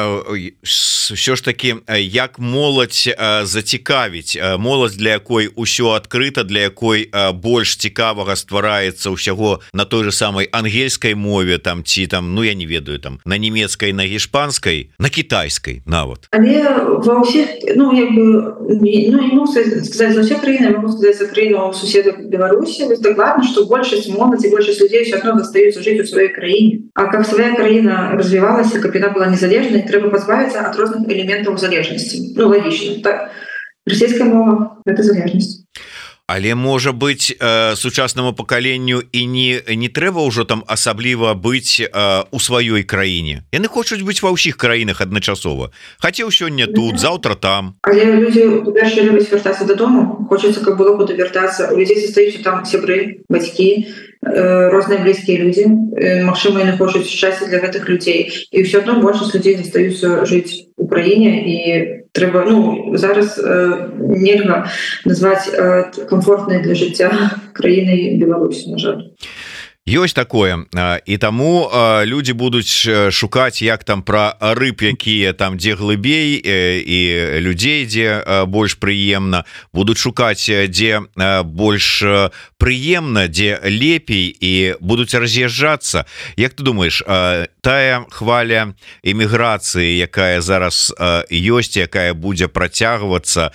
Speaker 1: э, все ж таки, як моладзь э, зацікавіць, моладзь, для якой усё адкрыта, для якой э, больш цікавага ствараецца ўсяго на той же самой ангельскай мове, там ці там, ну я не ведаю, там на нямецкай, на іспанскай, на кітайскай нават.
Speaker 2: Але ва ўсіх, ну як бы, ну не могу сказаць за ўсе краіны, могу сказаць за краіну суседак Беларусі, вось дакладна, што большасць моладзі, большасць людзей ўсё адно застаюцца жыць у сваёй краіне. А каб свая краіна развівалася, каб яна была незалежнай, трэба пазбавіцца ад розных элементаў залежнасці. Ну, лагічна, так. Расійская мова — гэта залежнасць.
Speaker 1: Але можа быць э, сучаснаму пакаленню і не не трэба ўжо там асабліва быць э, у сваёй краіне. Яны хочуць быць ва ўсіх краінах адначасова. Хацеў сёння тут, заўтра там.
Speaker 2: Але людзі першы любяць вяртацца дадому, хочацца, каб было куды вяртацца. У людзей застаюцца там сябры, бацькі, э, розныя блізкія людзі. Э, магчыма, яны хочуць шчасця для гэтых людзей. І ўсё адно большасць людзей застаюцца жыць у краіне, і трэба, ну, зараз э, нельга назваць э, комфортнай для жыцця краінай Беларусь, на жаль.
Speaker 1: Ёсць такое, і таму людзі будуць шукаць, як там пра рыб, якія там дзе глыбей, і людзей, дзе больш прыемна, будуць шукаць, дзе больш прыемна, дзе лепей, і будуць раз'язджацца. Як ты думаеш, тая хваля эміграцыі, якая зараз ёсць, якая будзе працягвацца,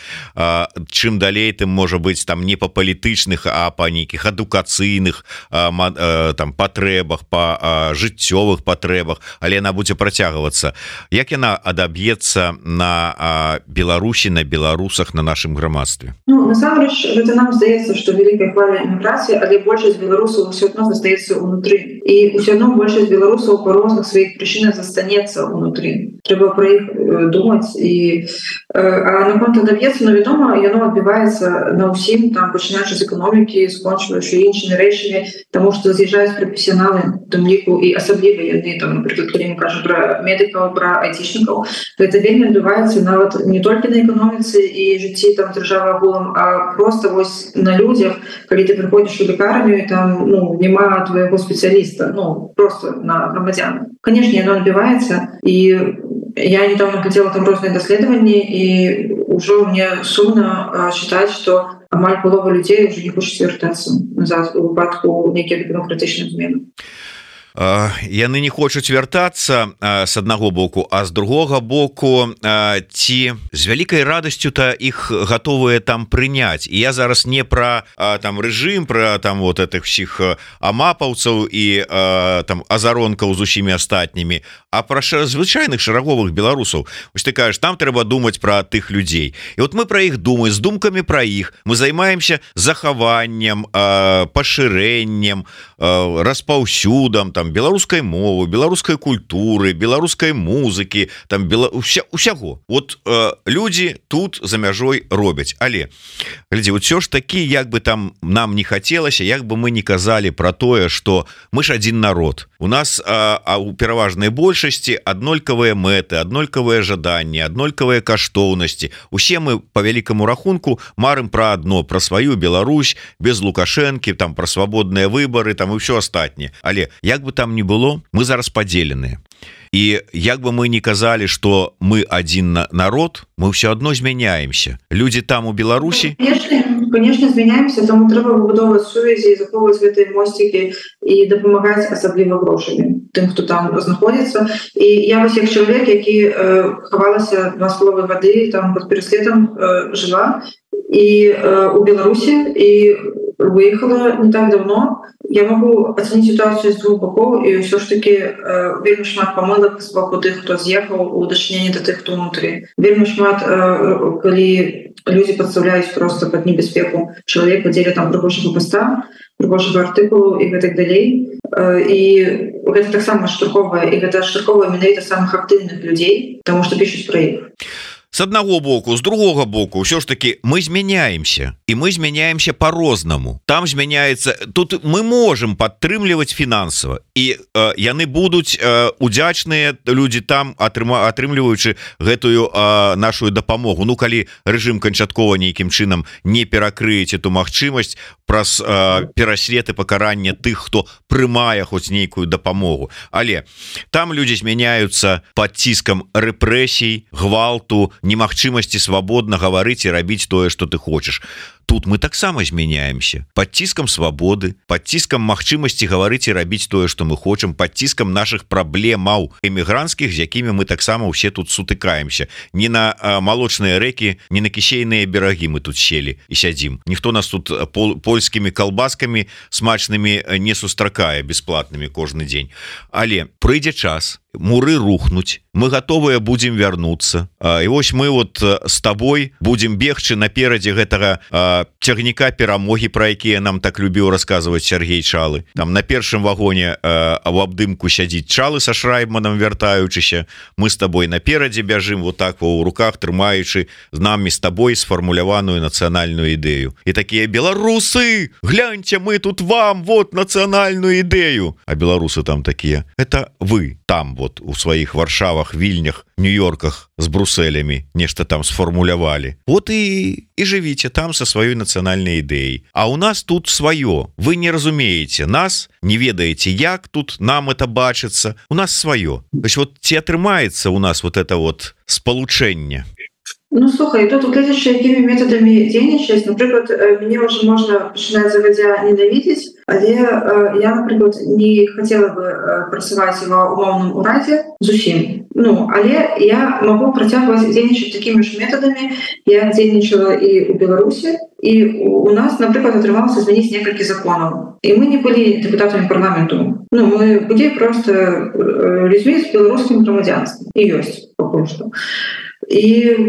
Speaker 1: чым далей, тым можа быць там не па палітычных, а па нейкіх адукацыйных там патрэбах, па жыццёвых патрэбах, але яна будзе працягвацца. Як яна адаб'ецца на Беларусі, на беларусах, на нашым грамадстве?
Speaker 2: Ну, насамрэч, гэта нам здаецца, што вялікая хваля эміграцыі, але большасць беларусаў ўсё адно застаецца ўнутры. І ўсё адно большасць беларусаў па розных сваіх прычынах застанецца ўнутры. Трэба пра іх думаць. І а наконт адаб'ецца, ну, вядома, яно адбіваецца на ўсім, там пачынаючы з эканомікі, скончваючы іншымі рэчамі, таму што з'язджаюць прафесіяналы, у тым ліку, і асабліва яны, там, напрыклад, калі мы кажам пра медыкаў, пра айцішнікаў, то гэта вельмі адбываецца нават не толькі на эканоміцы і жыцці там дзяржавы агулам, а проста вось на людзях, калі ты прыходзіш у лекарню і там, ну, няма твайго спецыяліста, ну, просто на грамадзян. Канешне, яно адбіваецца, і я недавно глядзела там розныя даследаванні, і ўжо мне сумна чытаць, што амаль палова людзей ўжо не хочуць вяртацца назад у выпадку нейкіх дэмакратычных зменаў.
Speaker 1: Яны не хочуць вяртацца з аднаго боку, а з другога боку, ці з вялікай радасцю-то іх гатовыя там прыняць. І я зараз не пра там рэжым, пра там вот этих всіх амапаўцаў і там азаронкаў з усімі астатнімі, а пра звычайных шараговых беларусаў. Вось ты кажаш, там трэба думаць пра тых людзей. І вот мы пра іх думаем, з думкамі пра іх, мы займаемся захаваннем, пашырэннем, распаўсюдам там беларускай мовы, беларускай культуры, беларускай музыкі, там бела... Уся... усяго. Вот э, людзі тут за мяжой робяць. Але глядзі, вот все ж такі, як бы там нам не хацелася, як бы мы не казалі пра тое, што мы ж адзін народ. У нас а, а у пераважнай большасці аднолькавыя мэты, аднолькавыя жаданні, аднолькавыя каштоўнасці. Усе мы по вялікаму рахунку марым пра адно, пра сваю Беларусь, без Лукашэнкі, там пра свабодныя выбары, там і ўсё астатняе. Але як бы там ни было, мы зараз падзеленыя. І як бы мы не казалі, што мы адзін народ, мы ўсё адно змяняемся. Людзі там у Беларусі...
Speaker 2: Конечно, змяняемся, таму трэба выбудоўваць сувязі, захоўваць гэтыя мосцікі і дапамагаць асабліва грошамі тым, хто там знаходзіцца. І я вось як чалавек, які э, хавалася два з паловай гады там пад пераследам э, жыла і э, у Беларусі і выехала не так давно. Я могу ацаніць сітуацыю з двух бокоў, і ўсё ж такі э, вельмі шмат памылак з боку тых, хто з'ехаў у дачыненні да тых, хто ўнутры. Вельмі шмат, э, калі людзі падстаўляюць проста пад небяспеку чалавека дзеля там прыгожага паста, прыгожага артыкулу і гэтак далей. І гэта таксама штурховая, і гэта штурховая менавіта самых актыўных людзей, таму што пішуць пра іх.
Speaker 1: С одного боку, с другого боку, все ж таки мы змяняемся, и мы змяняемся по-рознаму. Там змяняется, тут мы можем падтрымліваць фінансава, і э, яны будуць э, удзячныя люди там, атрыма, атрымліваючы гэтую э, нашу дапамогу. Ну, калі рэжым канчаткова нейкім чынам не перакрыець эту магчымасць праз э, пераслед і пакаранне тых, хто прымае хоць нейкую дапамогу. Але там люди змяняюцца пад ціскам рэпрэсій, гвалту, немагчымасці свабодна гаварыць і рабіць тое, што ты хочаш. Тут мы таксама змяняемся пад ціскам свабоды, пад ціскам магчымасці гаварыць і рабіць тое, што мы хочам, пад ціскам нашых праблемаў эмігранцкіх, з якімі мы таксама ўсе тут сутыкаемся. Не на а, малочныя рэкі, не на кісейныя берагі мы тут селі і сядзім. Ніхто нас тут пол, польскімі калбаскамі смачнымі не сустракае бясплатнымі кожны дзень. Але прыйдзе час, муры рухнуць, мы готовыя будзем вярнуцца. І вось мы вот з табой будзем бегчы наперадзе гэтага цягніка перамогі, пра якія нам так любіў расказваць Сергей Чалы. Там на першым вагоне в абдымку сядзіць Чалы са Шрайбманам вяртаючыся. Мы з табой наперадзе бяжым вот так у руках, трымаючы з намі з табой сфармуляваную нацыянальную ідэю. І такія: беларусы, гляньце, мы тут вам вот нацыянальную ідэю. А беларусы там такія: это вы там вот у сваіх Варшавах, Вільнях, Нью-Йорках з Брусэлямі нешта там сфармулявалі. Вот і і жывіце там са сваёй нацыянальнай ідэяй. А у нас тут сваё. Вы не разумееце нас, не ведаеце, як тут нам это бачыцца. У нас сваё. То есть вот ці атрымаецца у нас вот это вот спалучэнне?
Speaker 2: Ну, слухай, тут глядзячы, якімі метадамі дзейнічаць, напрыклад, мяне ўжо можна пачынаць загадзя ненавідзець, але э, я, напрыклад, не хацела бы э, працаваць ва умоўным урадзе зусім. Ну, але я магу працягваць дзейнічаць такімі ж метадамі, як дзейнічала і ў Беларусі, і у нас, напрыклад, атрымалася змяніць некалькі законаў. І мы не былі дэпутатамі парламенту. Ну, мы былі проста э, людзьмі з беларускім грамадзянствам. І ёсць пакуль што. І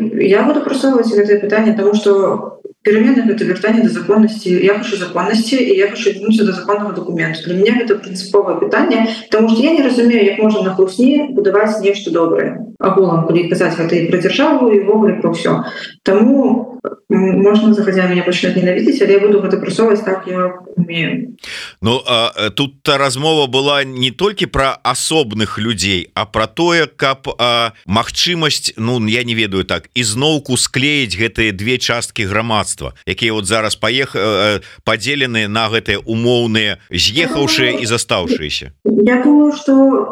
Speaker 2: я буду прасоўваць гэтае пытанне, таму што перамены — гэта вяртанне да законнасці. Я хочу законнасці, і я хочу вярнуцца да законнага дакументу. Для мяне гэта прынцыповае пытанне, таму што я не разумею, як можна на хлусні будаваць нешта добрае. Агулам, калі казаць гэта і пра дзяржаву, і ўвогуле пра ўсё. Таму можна загадзя мяне пачынаць ненавідзець, але я буду гэта прасоўваць так, як умею.
Speaker 1: Ну, а, тут размова была не толькі пра асобных людзей, а пра тое, каб а, магчымасць, ну, я не ведаю так, ізноўку склеіць гэтыя две часткі грамадства, якія вот зараз паех падзелены на гэтыя умоўныя з'ехаўшыя і застаўшыеся.
Speaker 2: Я думаю, што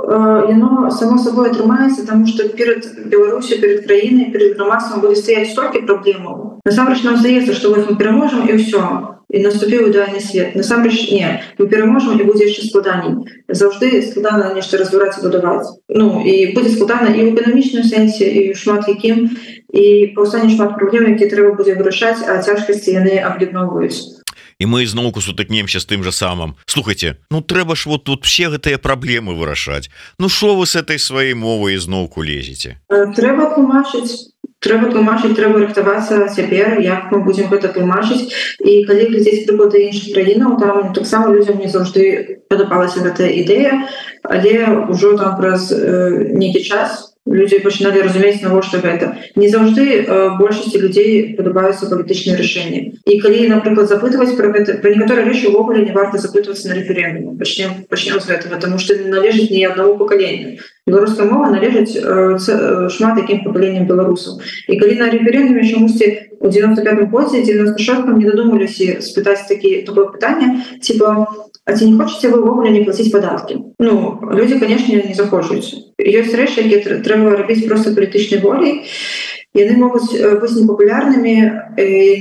Speaker 2: э, яно само собой атрымаецца, таму што перад Беларусю, перад краінай, перад грамадствам будзе стаяць столькі праблемаў. Насамрэч нам здаецца, што вось мы пераможам і ўсё, і наступіў ідэальны свет. Насамрэч не, мы пераможам і будзе яшчэ складаней. Заўжды складана нешта разбіраць і будаваць. Ну, і будзе складана і ў эканамічным сэнсе, і шмат якім, і паўстане шмат праблем, якія трэба будзе вырашаць, а цяжкасці яны аб'ядноўваюць.
Speaker 1: І мы ізноўку сутыкнемся з тым жа самым. Слухайте, ну трэба ж вот тут все гэтыя праблемы вырашаць. Ну шо вы с этой сваёй мовай ізноўку лезеце?
Speaker 2: Трэба тлумачыць. Трэба тлумачыць, трэба рыхтавацца цяпер, як мы будзем гэта тлумачыць. І калі глядзець прыклады іншых краінаў, там таксама людзям не заўжды падабалася гэтая ідэя, але ўжо там праз э, нейкі час людзі пачыналі разумець, навошта гэта. Не заўжды э, большасці людзей падабаюцца палітычныя рашэнні. І калі, напрыклад, запытваць пра гэта, пра некаторыя рэчы ўвогуле не варта запытвацца на рэферэндуме. Пачнем, пачнем з гэтага, таму што не належыць ні аднаму пакаленню. Беларуская мова належыць э, шмат якім пакаленням беларусаў. І калі на рэферэндуме чамусьці у дзевяносто пятым годзе, дзевяносто шостым не дадумаліся спытаць такі, такое пытанне, типа, а ці не хочаце вы ўвогуле не плаціць падаткі? Ну, людзі, канешне, не захочуць. Ёсць рэчы, якія трэба рабіць проста палітычнай воляй. Яны могуць быць непапулярнымі,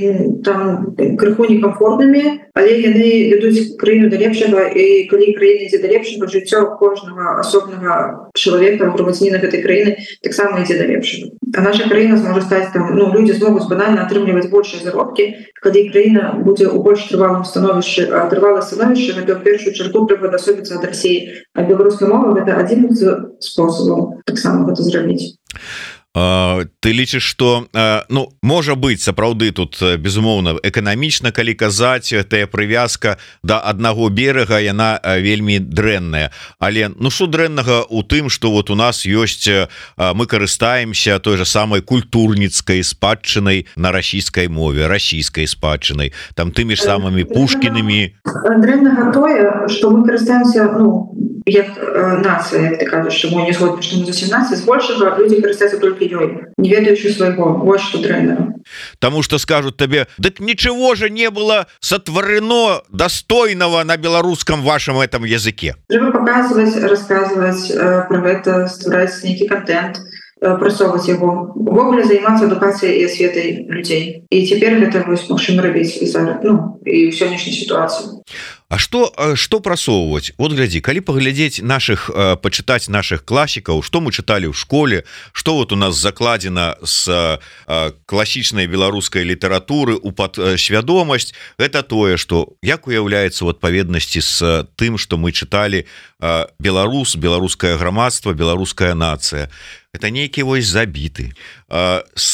Speaker 2: там крыху некамфортнымі, але яны вядуць краіну да лепшага, і калі краіна ідзе да лепшага, жыццё кожнага асобнага чалавека, грамадзяніна гэтай краіны таксама ідзе да лепшага. А наша краіна зможа стаць там, ну, людзі змогуць банальна атрымліваць большыя заробкі, калі краіна будзе ў больш трывалым становішчы, а трывалае становішча гэта ў першую чарту трэба адасобіцца ад Расіі. А беларуская мова гэта адзін з спосабаў таксама гэта зрабіць.
Speaker 1: Ты лічыш, што ну можа быць сапраўды тут безумоўна эканамічна, калі казаць, тая прывязка да аднаго берага яна вельмі дрэнная, але ну што дрэннага у тым, што вот у нас ёсць, мы карыстаемся той же самой культурніцкай спадчынай на расійскай мове, расійскай спадчынай, там тымі ж самымі Пушкінамі.
Speaker 2: Дрэннага тое, што мы карыстаемся, ну як нацыя, як ты кажаш, што мы не згодны, што мы зусім нацыя, збольшага людзі карыстаюцца толькі ёй, не ведаючы свайго, вось што дрэннага.
Speaker 1: Таму што скажуць табе, дык нічого же не было сотворено достойного на беларускам вашым этом языке.
Speaker 2: Трэба паказваць, расказваць пра гэта, ствараць нейкі контент, прасоўваць яго, увогуле займацца адукацыяй і асветай людзей. І цяпер гэта вось магчыма рабіць і зараз, ну, і ў сённяшняй сітуацыі.
Speaker 1: А што што прасоўваць? Вот глядзі, калі паглядзець наших, пачытаць наших класікаў, што мы чыталі ў школе, што вот у нас закладзена з класічнай беларускай літаратуры у падсвядомасць, гэта тое, што як уяўляецца ў адпаведнасці з тым, што мы чыталі беларус, беларускае грамадства, беларуская нацыя. Это нейкі вось забіты с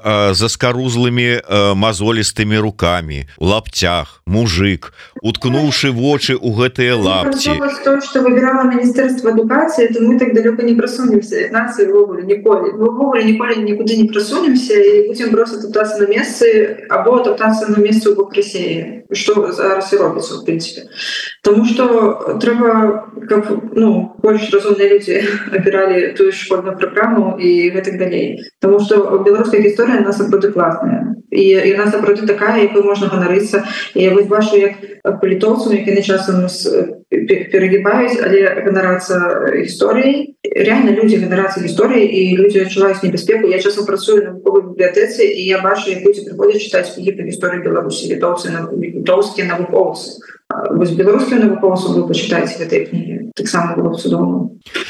Speaker 1: заскарузлымі мазолістымі рукамі, у лаптях, мужик, уткнуўшы вочы ў гэтыя лапці.
Speaker 2: То, што выбірала Міністэрства адукацыі, то мы так далёка не прасунемся, нацыі ўвогуле ніколі. Мы ўвогуле ніколі нікуды не прасунемся і будзем проста топтацца на месцы або топтацца на месцы ў бок Расіі, што зараз і робіцца, ў прынцыпе. Таму што трэба, каб ну, больш разумныя людзі абіралі тую школьную праграму і гэтак далей. Таму што беларуская гісторыя нас сапраўды класная. І яна сапраўды такая, якой можна ганарыцца. І я вось бачу, як палітоўцам, як яны часам нас перагибаюць, але ганарацца гісторыяй. Реально людзі ганарацца гісторыяй і людзі адчуваюць небяспеку. Я часам працую на навуковай бібліятэцы, і я бачу, як людзі прыходзяць чытаць кнігі пра гісторыю Беларусі, літоўцы, літоўскія навукоўцы. Вось беларускія навукоўцы вы пачытаеце гэтыя кнігі. Таксама было б цудоўна.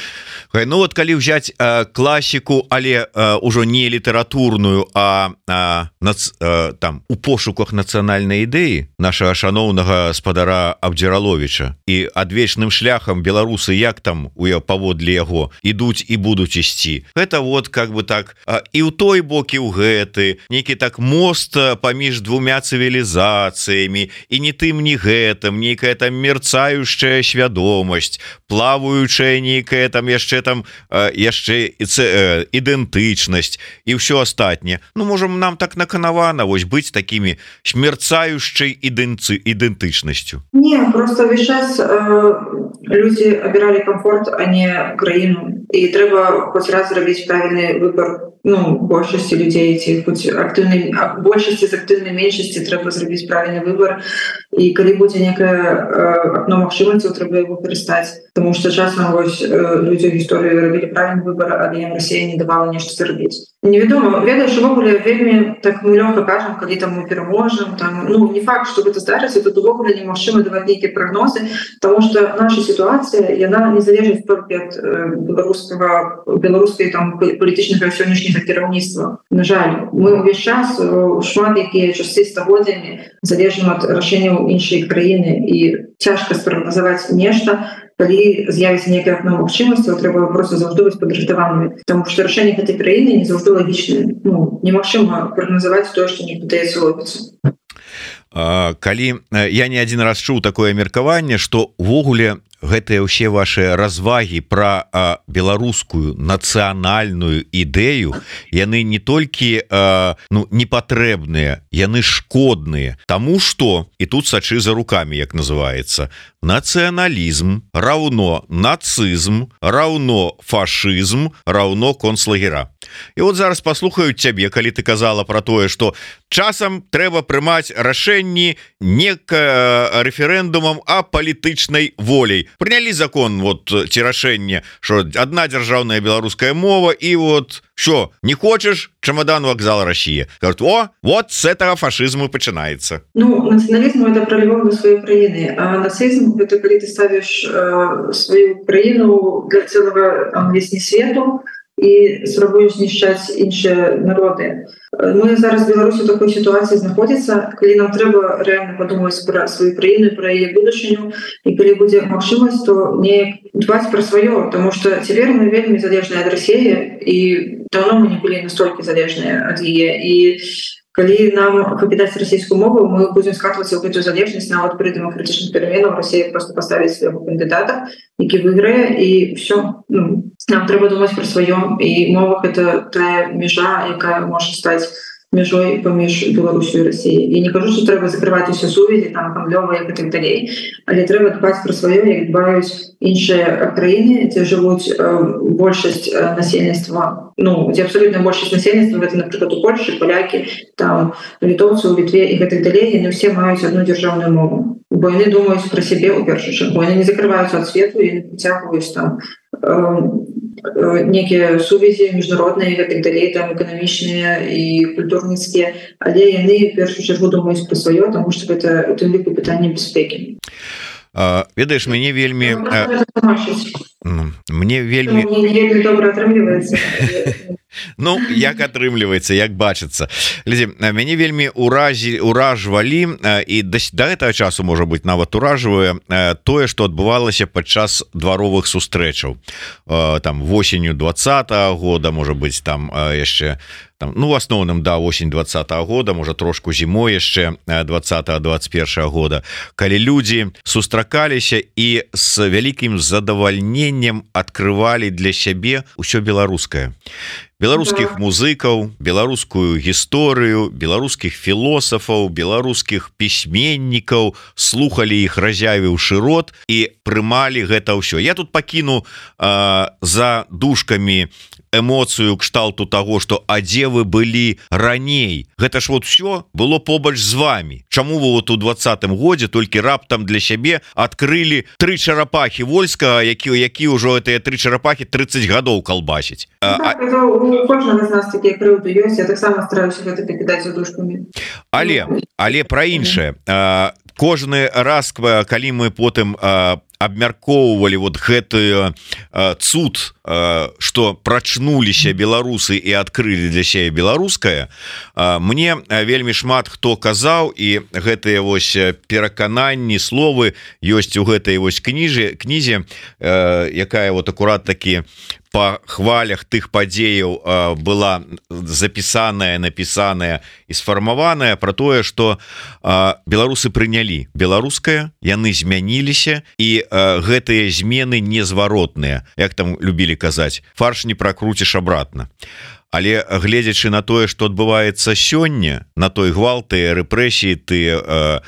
Speaker 1: Ну вот калі ўзяць э, класіку, але э, ўжо не літаратурную, а, а нац, э, там у пошуках нацыянальнай ідэі нашага шаноўнага спадара Абдзіраловіча і адвечным шляхам беларусы, як там у паводле яго ідуць і будуць ісці. Гэта вот как бы так э, і ў той бок, і ў гэты нейкі так мост паміж двумя цывілізацыямі, і не тым, ні гэтым, нейкая там мерцаючая свядомасць, плаваючая нейкая там яшчэ там яшчэ ідэнтычнасць і ўсё астатняе. Ну можам нам так наканавана вось быць такімі шмерцаючай ідэнтычнасцю.
Speaker 2: Не, просто весь час э, людзі абіралі комфорт, а не краіну. І трэба хоць раз зрабіць правільны выбор, ну, большасці людзей, ці хоць актыўнай большасці з актыўнай меншасці трэба зрабіць правільны выбор. І калі будзе некае э, акно магчымасцяў, трэба яго карыстаць. Таму што часам вось э, людзі гісторыі рабілі правільны выбор, але ім Расія не давала нешта зрабіць. Невядома, ведаеш, увогуле вельмі так мы лёгка кажам, калі там мы пераможам, там, ну, не факт, што гэта здарыцца, тут увогуле немагчыма даваць нейкія прагнозы, таму што наша сітуацыя, яна не залежыць толькі ад э, беларускага, беларускай там палітычнага сённяшняга кіраўніцтва. На жаль, мы ўвесь час шмат якія часы стагоддзямі залежым ад рашэнняў іншай краіны, і цяжка спрагназаваць нешта. Калі з'явіцца некая акно магчымасцяў, трэба проста заўжды быць падрыхтаванымі, таму што рашэнне гэтай краіны не заўжды лагічнае. Ну, немагчыма прагназаваць тое, што не падаецца робіцца.
Speaker 1: Калі я не адзін раз чуў такое меркаванне, што ўвогуле гэтыя ўсе ваши развагі пра а, беларускую нацыянальную ідэю, яны не толькі а, ну, непатрэбныя, яны шкодныя, таму што, і тут сачы за руками, як называецца, нацыяналізм раўно нацызм раўно фашызм раўно концлагера. І вот зараз паслухаюць цябе, калі ты казала про тое, што часам трэба прымаць рашэнні не рэферэндумам, а палітычнай воляй. Прынялі закон вот ці рашэнне, што адна дзяржаўная беларуская мова, і вот що, не хочаш, чемодан вокзал России. Кажут, о, вот с этого фашизму пачынаецца.
Speaker 2: Ну, национализм — это про любовь до своей краины, а нацизм — это когда ты ставишь э, свою краину для целого там, весни свету, і спрабуюць знішчаць іншыя народы. Мы зараз Беларусі такой сітуацыі знаходзіцца, калі нам трэба рэальна падумаць пра сваю краіну, пра яе будучыню, і калі будзе магчымасць, то не дбаць пра сваё, тому што цяпер мы вельмі залежныя ад Расіі, і давно мы не былі настолькі залежныя ад яе. І калі нам капітаць расійскую мову, мы будзем скатвацца ў гэтую залежнасць нават пры дэмакратычных пераменах. Расія просто паставіць свайго кандыдата, які выйграе, і ўсё. Ну, нам трэба думаць пра сваё, і мова гэта тая мяжа, якая можа стаць мяжой паміж Беларусю і Расіяй. І не кажу, што трэба закрываць усе сувязі, там гандлёвыя і так далей, але трэба дбаць пра сваё, як дбаюць іншыя краіны, дзе жывуць э, большасць э, насельніцтва, ну, дзе абсалютна большасць насельніцтва, гэта, напрыклад, у Польшы, палякі, там, літоўцы, у Літве і гэтак далей, яны ўсе маюць адну дзяржаўную мову. Бо яны думаюць пра сябе ў першую чаргу, яны не закрываюцца ад свету, яны прыцягваюць там э, некія сувязі міжнародныя і гэтак далей, там эканамічныя і культурніцкія, але яны в першую чаргу думаюць пра сваё, таму што гэта у тым ліку пытанне бяспекі.
Speaker 1: Uh, ведаеш, мяне вельмі
Speaker 2: ну,
Speaker 1: мне вельмі
Speaker 2: вельмі добра атрымліваецца.
Speaker 1: Ну, як атрымліваецца, як бачыцца. Глядзі, мяне вельмі уразі, уражвалі, і да, да гэтага часу, можа быць, нават уражвае тое, што адбывалася падчас дваровых сустрэчаў. Там восенню двадцатага года, можа быць, там яшчэ там, ну, в асноўным, да, осень двадцатага года, можа, трошку зімой яшчэ двадцатага двадцать першага года, калі людзі сустракаліся і з вялікім задавальненнем адкрывалі для сябе ўсё беларускае. Беларускіх музыкаў, беларускую гісторыю, беларускіх філосафаў, беларускіх пісьменнікаў, слухалі іх, разявіўшы рот, і прымалі гэта ўсё. Я тут пакіну э, за дужкамі эмоцыю кшталту таго, што а дзе вы былі раней? Гэта ж вот все было побач з вами. Чаму вы вот у двадцатым годзе толькі раптам для сябе адкрылі тры чарапахі Вольскага, які, які ўжо гэтыя тры чарапахі тридцать гадоў калбасіць?
Speaker 2: Ну, так, а... у кожнага з нас такія крыўды ёсць, я таксама стараюся гэта пакідаць за дужкамі.
Speaker 1: Але, але пра іншае. Кожны раз, калі мы потым абмяркоўвалі вот гэты цуд, што прачнуліся беларусы і адкрылі для сябе беларускае, мне вельмі шмат хто казаў, і гэтыя вось перакананні, словы ёсць у гэтай вось кнізе, кнізе, якая вот акурат такі по хвалях тых падзеяў была запісаная, напісаная і сфармаваная про тое, што беларусы прынялі беларускае, яны змяніліся, і гэтыя змены незваротныя, як там любілі казаць, фарш не пракруціш обратно. Але гледзячы на тое, што адбываецца сёння, на той гвалт, тыя рэпрэсіі, ты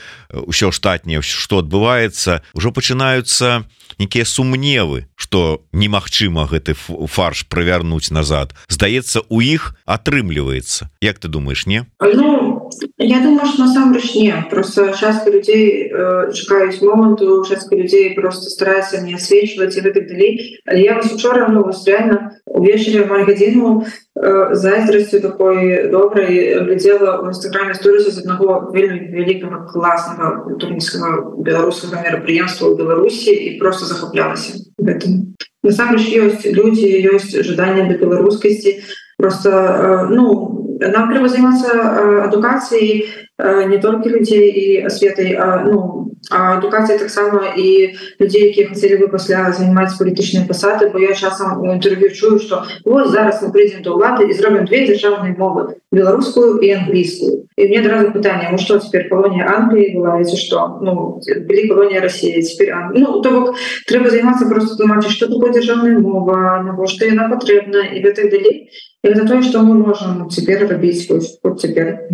Speaker 1: ўсё штатняе, што адбываецца, ўжо пачынаюцца некія сумневы, што немагчыма гэты фарш правярнуць назад. Здаецца, у іх атрымліваецца. Як ты думаеш, не?
Speaker 2: Ну, я думаю, что насамрэч не. Просто частка людей э, чакаюць моманту, частка людей просто стараецца не асвечваць і гэтак далей. Але я вось учора, ну, вось реально увечары маю гадзіну э, зайздрасцю такой добрай глядзела ў інстаграме сторысы з аднаго вельмі вялікага класнага культурніцкага беларускага мерапрыемства ў Беларусі і просто захаплялася гэтым. Насамрэч ёсць людзі, ёсць жаданне да беларускасці. Просто, э, ну, нам трэба займацца э, адукацыяй э, не толькі людзей і асветай, а, ну, а адукацыяй таксама і людзей, якія хацелі бы пасля займаць палітычныя пасады, бо я часам у інтэрв'ю чую, што вось зараз мы прыйдзем да ўлады і зробім две дзяржаўныя мовы, беларускую і англійскую. І мне адразу пытанне, ну што, цяпер калонія Англіі была, ці што? Ну, былі калонія Расіі, цяпер Англія. Ну, то бок, трэба займацца проста тлумачыць, што такое дзяржаўная мова, навошта яна патрэбна і гэтак далей. І гэта тое, што мы можам цяпер рабіць, вось, вот цяпер.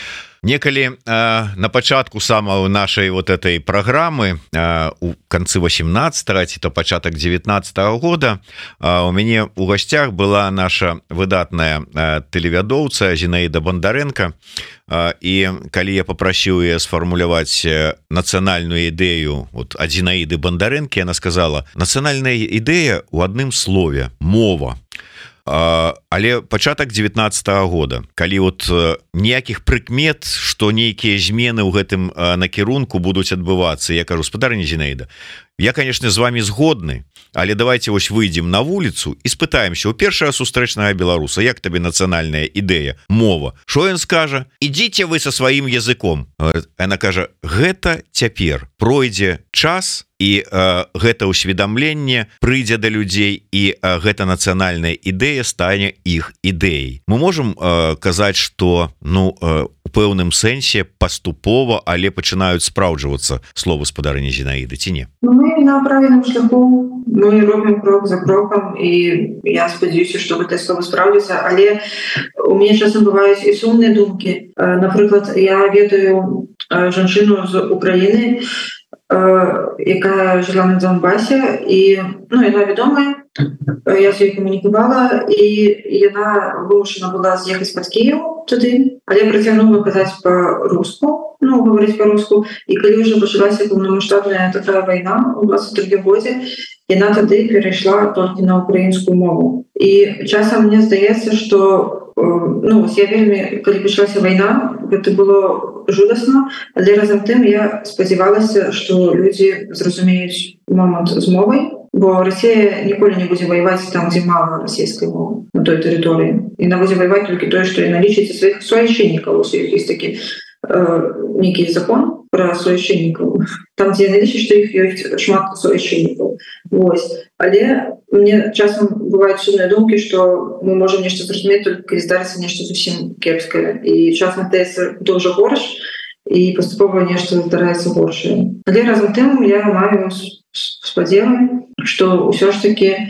Speaker 1: Некалі э, на пачатку самой нашай вот этой праграмы э, у канцы восемнадцатага ці то пачатак девятнадцатага года э, у мяне у гасцях была наша выдатная э, тэлевядоўца Зінаіда Бондаренко, э, і калі я попрасіў яе сфармуляваць нацыянальную ідэю вот ад Зінаіды Бондаренко, яна сказала: нацыянальная ідэя у адным слове — мова. Але пачатак девятнадцатага года, калі вот ніякіх прыкмет, што нейкія змены ў гэтым накірунку будуць адбывацца, я кажу: спадарыня Зінаіда, я конечно з вами згодны, але давайте вось выйдем на вуліцу і спытаемся у першага сустрэчнага беларуса, як табе нацыянальная ідэя, мова, что ён скажа? Ідите вы со сваім языком. Она кажа, гэта цяпер пройдзе час, і э, гэта ўсведамленне прыйдзе да людзей, і э, гэта нацыянальная ідэя стане іх ідэяй. Мы можем э, казаць, что ну э, у пэўным сэнсе паступова, але пачынаюць спраўджвацца словы спадарыні Зінаіды, ці не?
Speaker 2: Мы на правільным шляху, мы робім крок за крокам, і я спадзяюся, што гэтае слово спраўдзіцца, але у мяне часам бываюць і сумныя думкі. Напрыклад, я ведаю жанчыну з Украіны, якая жыла на Донбасе, і ну, яна вядомая, я з ёй камунікавала, і яна вымушана была з'ехаць пад Кіеў туды, але працягнула казаць па-руску, ну, гаварыць па-руску, і калі ўжо пачалася паўнамаштабная такая вайна ў дваццаць другім годзе, яна тады перайшла толькі на украінскую мову. І часам мне здаецца, што ну, я вельмі, калі пачалася вайна, гэта было жудасна, але разам тым я спадзявалася, што людзі зразумеюць момант з мовай, бо Расія ніколі не будзе ваяваць там, дзе мала расійскай мовы на той тэрыторыі. Яна будзе ваяваць толькі тое, што яна лічыць сваіх суайчыннікаў. Ёсць такі нейкі закон пра суайчыннікаў, там, дзе яны лічаць, што іх ёсць шмат суайчыннікаў. Вось. Але мне часам бываюць сумныя думкі, што мы можам нешта зразумець, толькі калі здарыцца нешта зусім кепскае. І часам здаецца дуже горш, і паступова нешта здараецца горшае. Але разам тым я маю спадзевы, што ўсё ж такі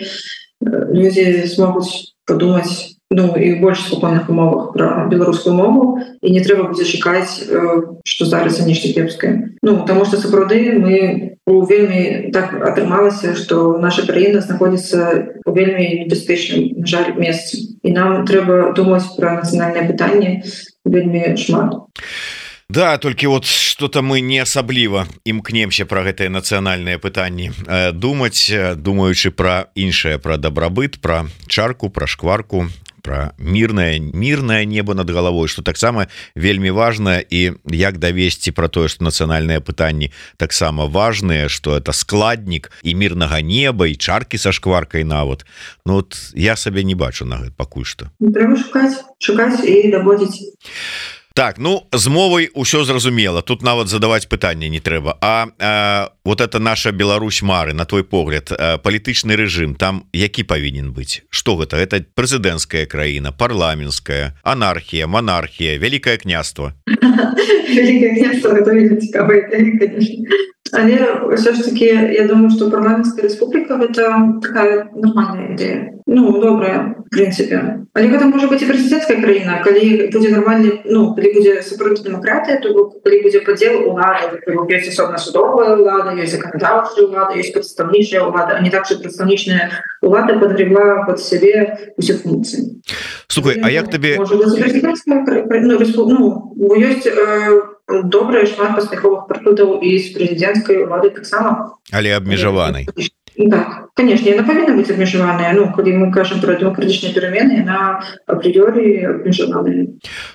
Speaker 2: людзі змогуць падумаць, ну, і больш спакойных умовах пра беларускую мову, і не трэба будзе чакаць, што здарыцца нешта кепскае. Ну, таму што сапраўды мы у вельмі так атрымалася, што наша краіна знаходзіцца у вельмі небяспечным, на жаль, месцы. І нам трэба думаць пра нацыянальнае пытанне вельмі шмат.
Speaker 1: Да, толькі вот что-то мы не асабліва імкнемся пра гэтыя нацыянальныя пытанні думаць, думаючы пра іншае, пра дабрабыт, пра чарку, пра шкварку, пра мірнае мірнае неба над галавой, што таксама вельмі важна, і як давесці пра тое, што нацыянальныя пытанні таксама важныя, што это складнік і мірнага неба, і чаркі са шкваркай нават. Ну вот я сабе не бачу на гэта пакуль што.
Speaker 2: Трэба шукаць, шукаць і даводзіць.
Speaker 1: Так, ну з мовай усё зразумела, тут нават задаваць пытанне не трэба. А, а вот это наша Беларусь мары, на твой погляд, палітычны рэжым там які павінен быць? Што гэта? Это прэзідэнцкая краіна, парламенцкая, анархія, монархія, вялікае княства.
Speaker 2: Вялікае княства, гэта вельмі цікавая ідэя, конечно. Але ўсё ж таки, я думаю, што парламенцкая рэспубліка гэта такая нармальная ідэя. Ну, добрая, в прынцыпе. Але гэта можа быць і прэзідэнцкая краіна, калі будзе нармальны, ну, калі будзе сапраўдная дэмакратыя, то калі будзе падзел улады, ёсць асобна судовая ўлада, ёсць заканадаўчая ўлада, ёсць прадстаўнічая ўлада, а не так, што прадстаўнічная ўлада падгребла пад сябе усе функцыі.
Speaker 1: Слухай, а як табе...
Speaker 2: Можа быць прэзідэнцкая краіна, ну, бо ёсць добрыя шмат паспяховых прыкладаў і з прэзідэнцкай улады таксама.
Speaker 1: Але абмежаванай.
Speaker 2: Так, конечно, яна павінна быць абмежаваная. Ну, калі мы кажам пра дэмакратычныя перамены, яна апрыёрі абмежаваная.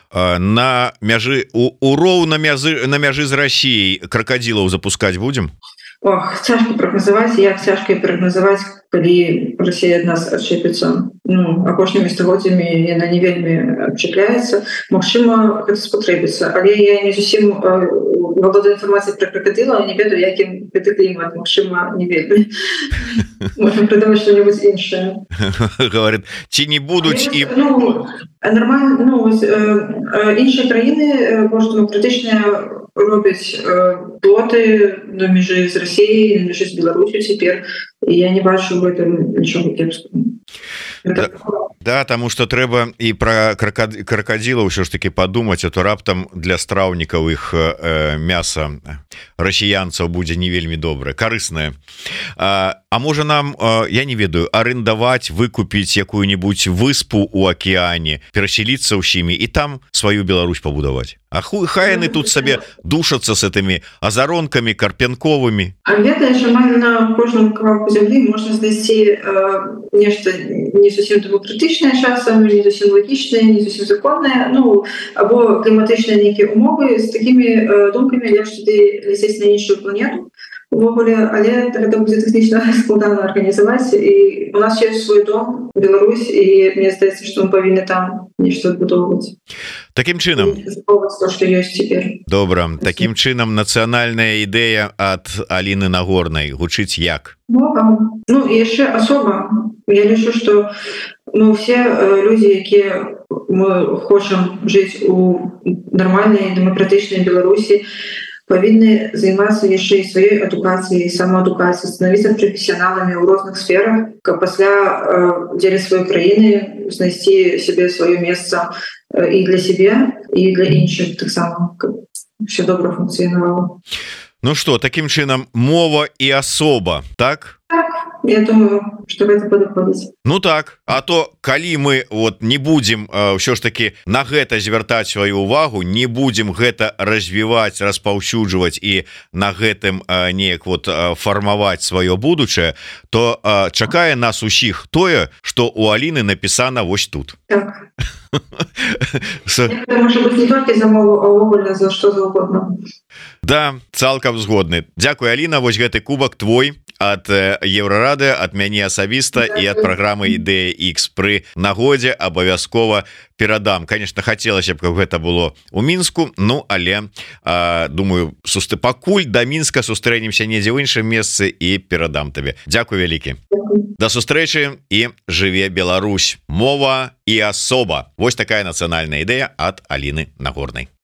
Speaker 1: На мяжы, у, у роў на мяжы, на мяжы з Расіяй кракадзілаў запускаць будзем?
Speaker 2: Ох, цяжка прагназаваць, як цяжка прагназаваць, калі Расія ад нас адчэпіцца. Ну, апошнімі стагоддзямі яна не вельмі адчэпляецца. Магчыма, гэта спатрэбіцца, але я не зусім валодаю інфармацыяй пра кракадзіла, не ведаю, якім гэты клімат. Магчыма, не вельмі. Можна прыдумаць што-небудзь іншае.
Speaker 1: Говорит, ці не будуць і...
Speaker 2: Ну, нормально, ну, іншыя краіны, можа, дэмакратычныя робяць доты на мяжы з Расіяй, на мяжы з Беларусю цяпер, і я не бачу в этом нічога кепскага.
Speaker 1: Да, да, таму што трэба і пра кракадзіла ўсё ж таки падумаць, а то раптам для страўнікаў іх э, мяса расіянцаў будзе не вельмі добрае, карыснае. А, а можа нам, э, я не ведаю, арендаваць, выкупіць якую-нибудь выспу ў акіяне, перасяліцца ўсімі і там сваю Беларусь пабудаваць. А хуй, хай яны тут сабе душацца с этими азаронкамі, карпянковымі.
Speaker 2: А ведаеш, амаль на кожным кавалку зямлі можна знайсці э, нешта не зусім дэмакратычнае часам, не зусім лагічнае, не зусім законнае, ну, або кліматычныя нейкія умовы з такімі э, думкамі, лепш туды ляцець на іншую планету, увогуле, але гэта будзе тэхнічна складана арганізаваць, і у нас ёсць свой дом Беларусь, і мне здаецца, што мы павінны там нешта адбудоўваць.
Speaker 1: Такім чынам
Speaker 2: то, што ёсць цяпер.
Speaker 1: Добра, такім чынам нацыянальная ідэя ад Аліны Нагорнай гучыць як?
Speaker 2: Мова. Ну і яшчэ асоба. Я лічу, што мы ўсе людзі, якія мы хочам жыць у нармальнай дэмакратычнай Беларусі, павінны займацца яшчэ і сваёй адукацыяй, самаадукацыяй, станавіцца прафесіяналамі ў розных сферах, каб пасля э, дзеля сваёй краіны знайсці сябе сваё месца і для сябе, і для іншых таксама, каб все добра функцыянавала.
Speaker 1: Ну што, такім чынам мова і асоба, так?
Speaker 2: Так, я думаю, што гэта падыходзіць.
Speaker 1: Ну так, а то калі мы вот не будзем ўсё ж таки на гэта звяртаць сваю увагу, не будзем гэта развіваць, распаўсюджваць і на гэтым неяк вот фармаваць сваё будучае, то чакае нас усіх тое, што у Аліны напісана вось тут.
Speaker 2: Так. Можа быць не толькі за мову, а ўвогуле за што заўгодна.
Speaker 1: Да, цалкам згодны. Дзякуй, Аліна, вось гэты кубак твой ад Еўрарады, ад мяне асабіста і ад праграмы Ідэя Ікс пры нагодзе абавязкова перадам. Конечно, хацелася б, каб гэта было у Мінску, ну але а, думаю, сусты пакуль да Мінска сустрэнемся недзе ў іншым месцы і перадам табе. Дзякуй вялікі. Да сустрэчы і жыве Беларусь. Мова і асоба. Вось такая нацыянальная ідэя ад Аліны Нагорнай.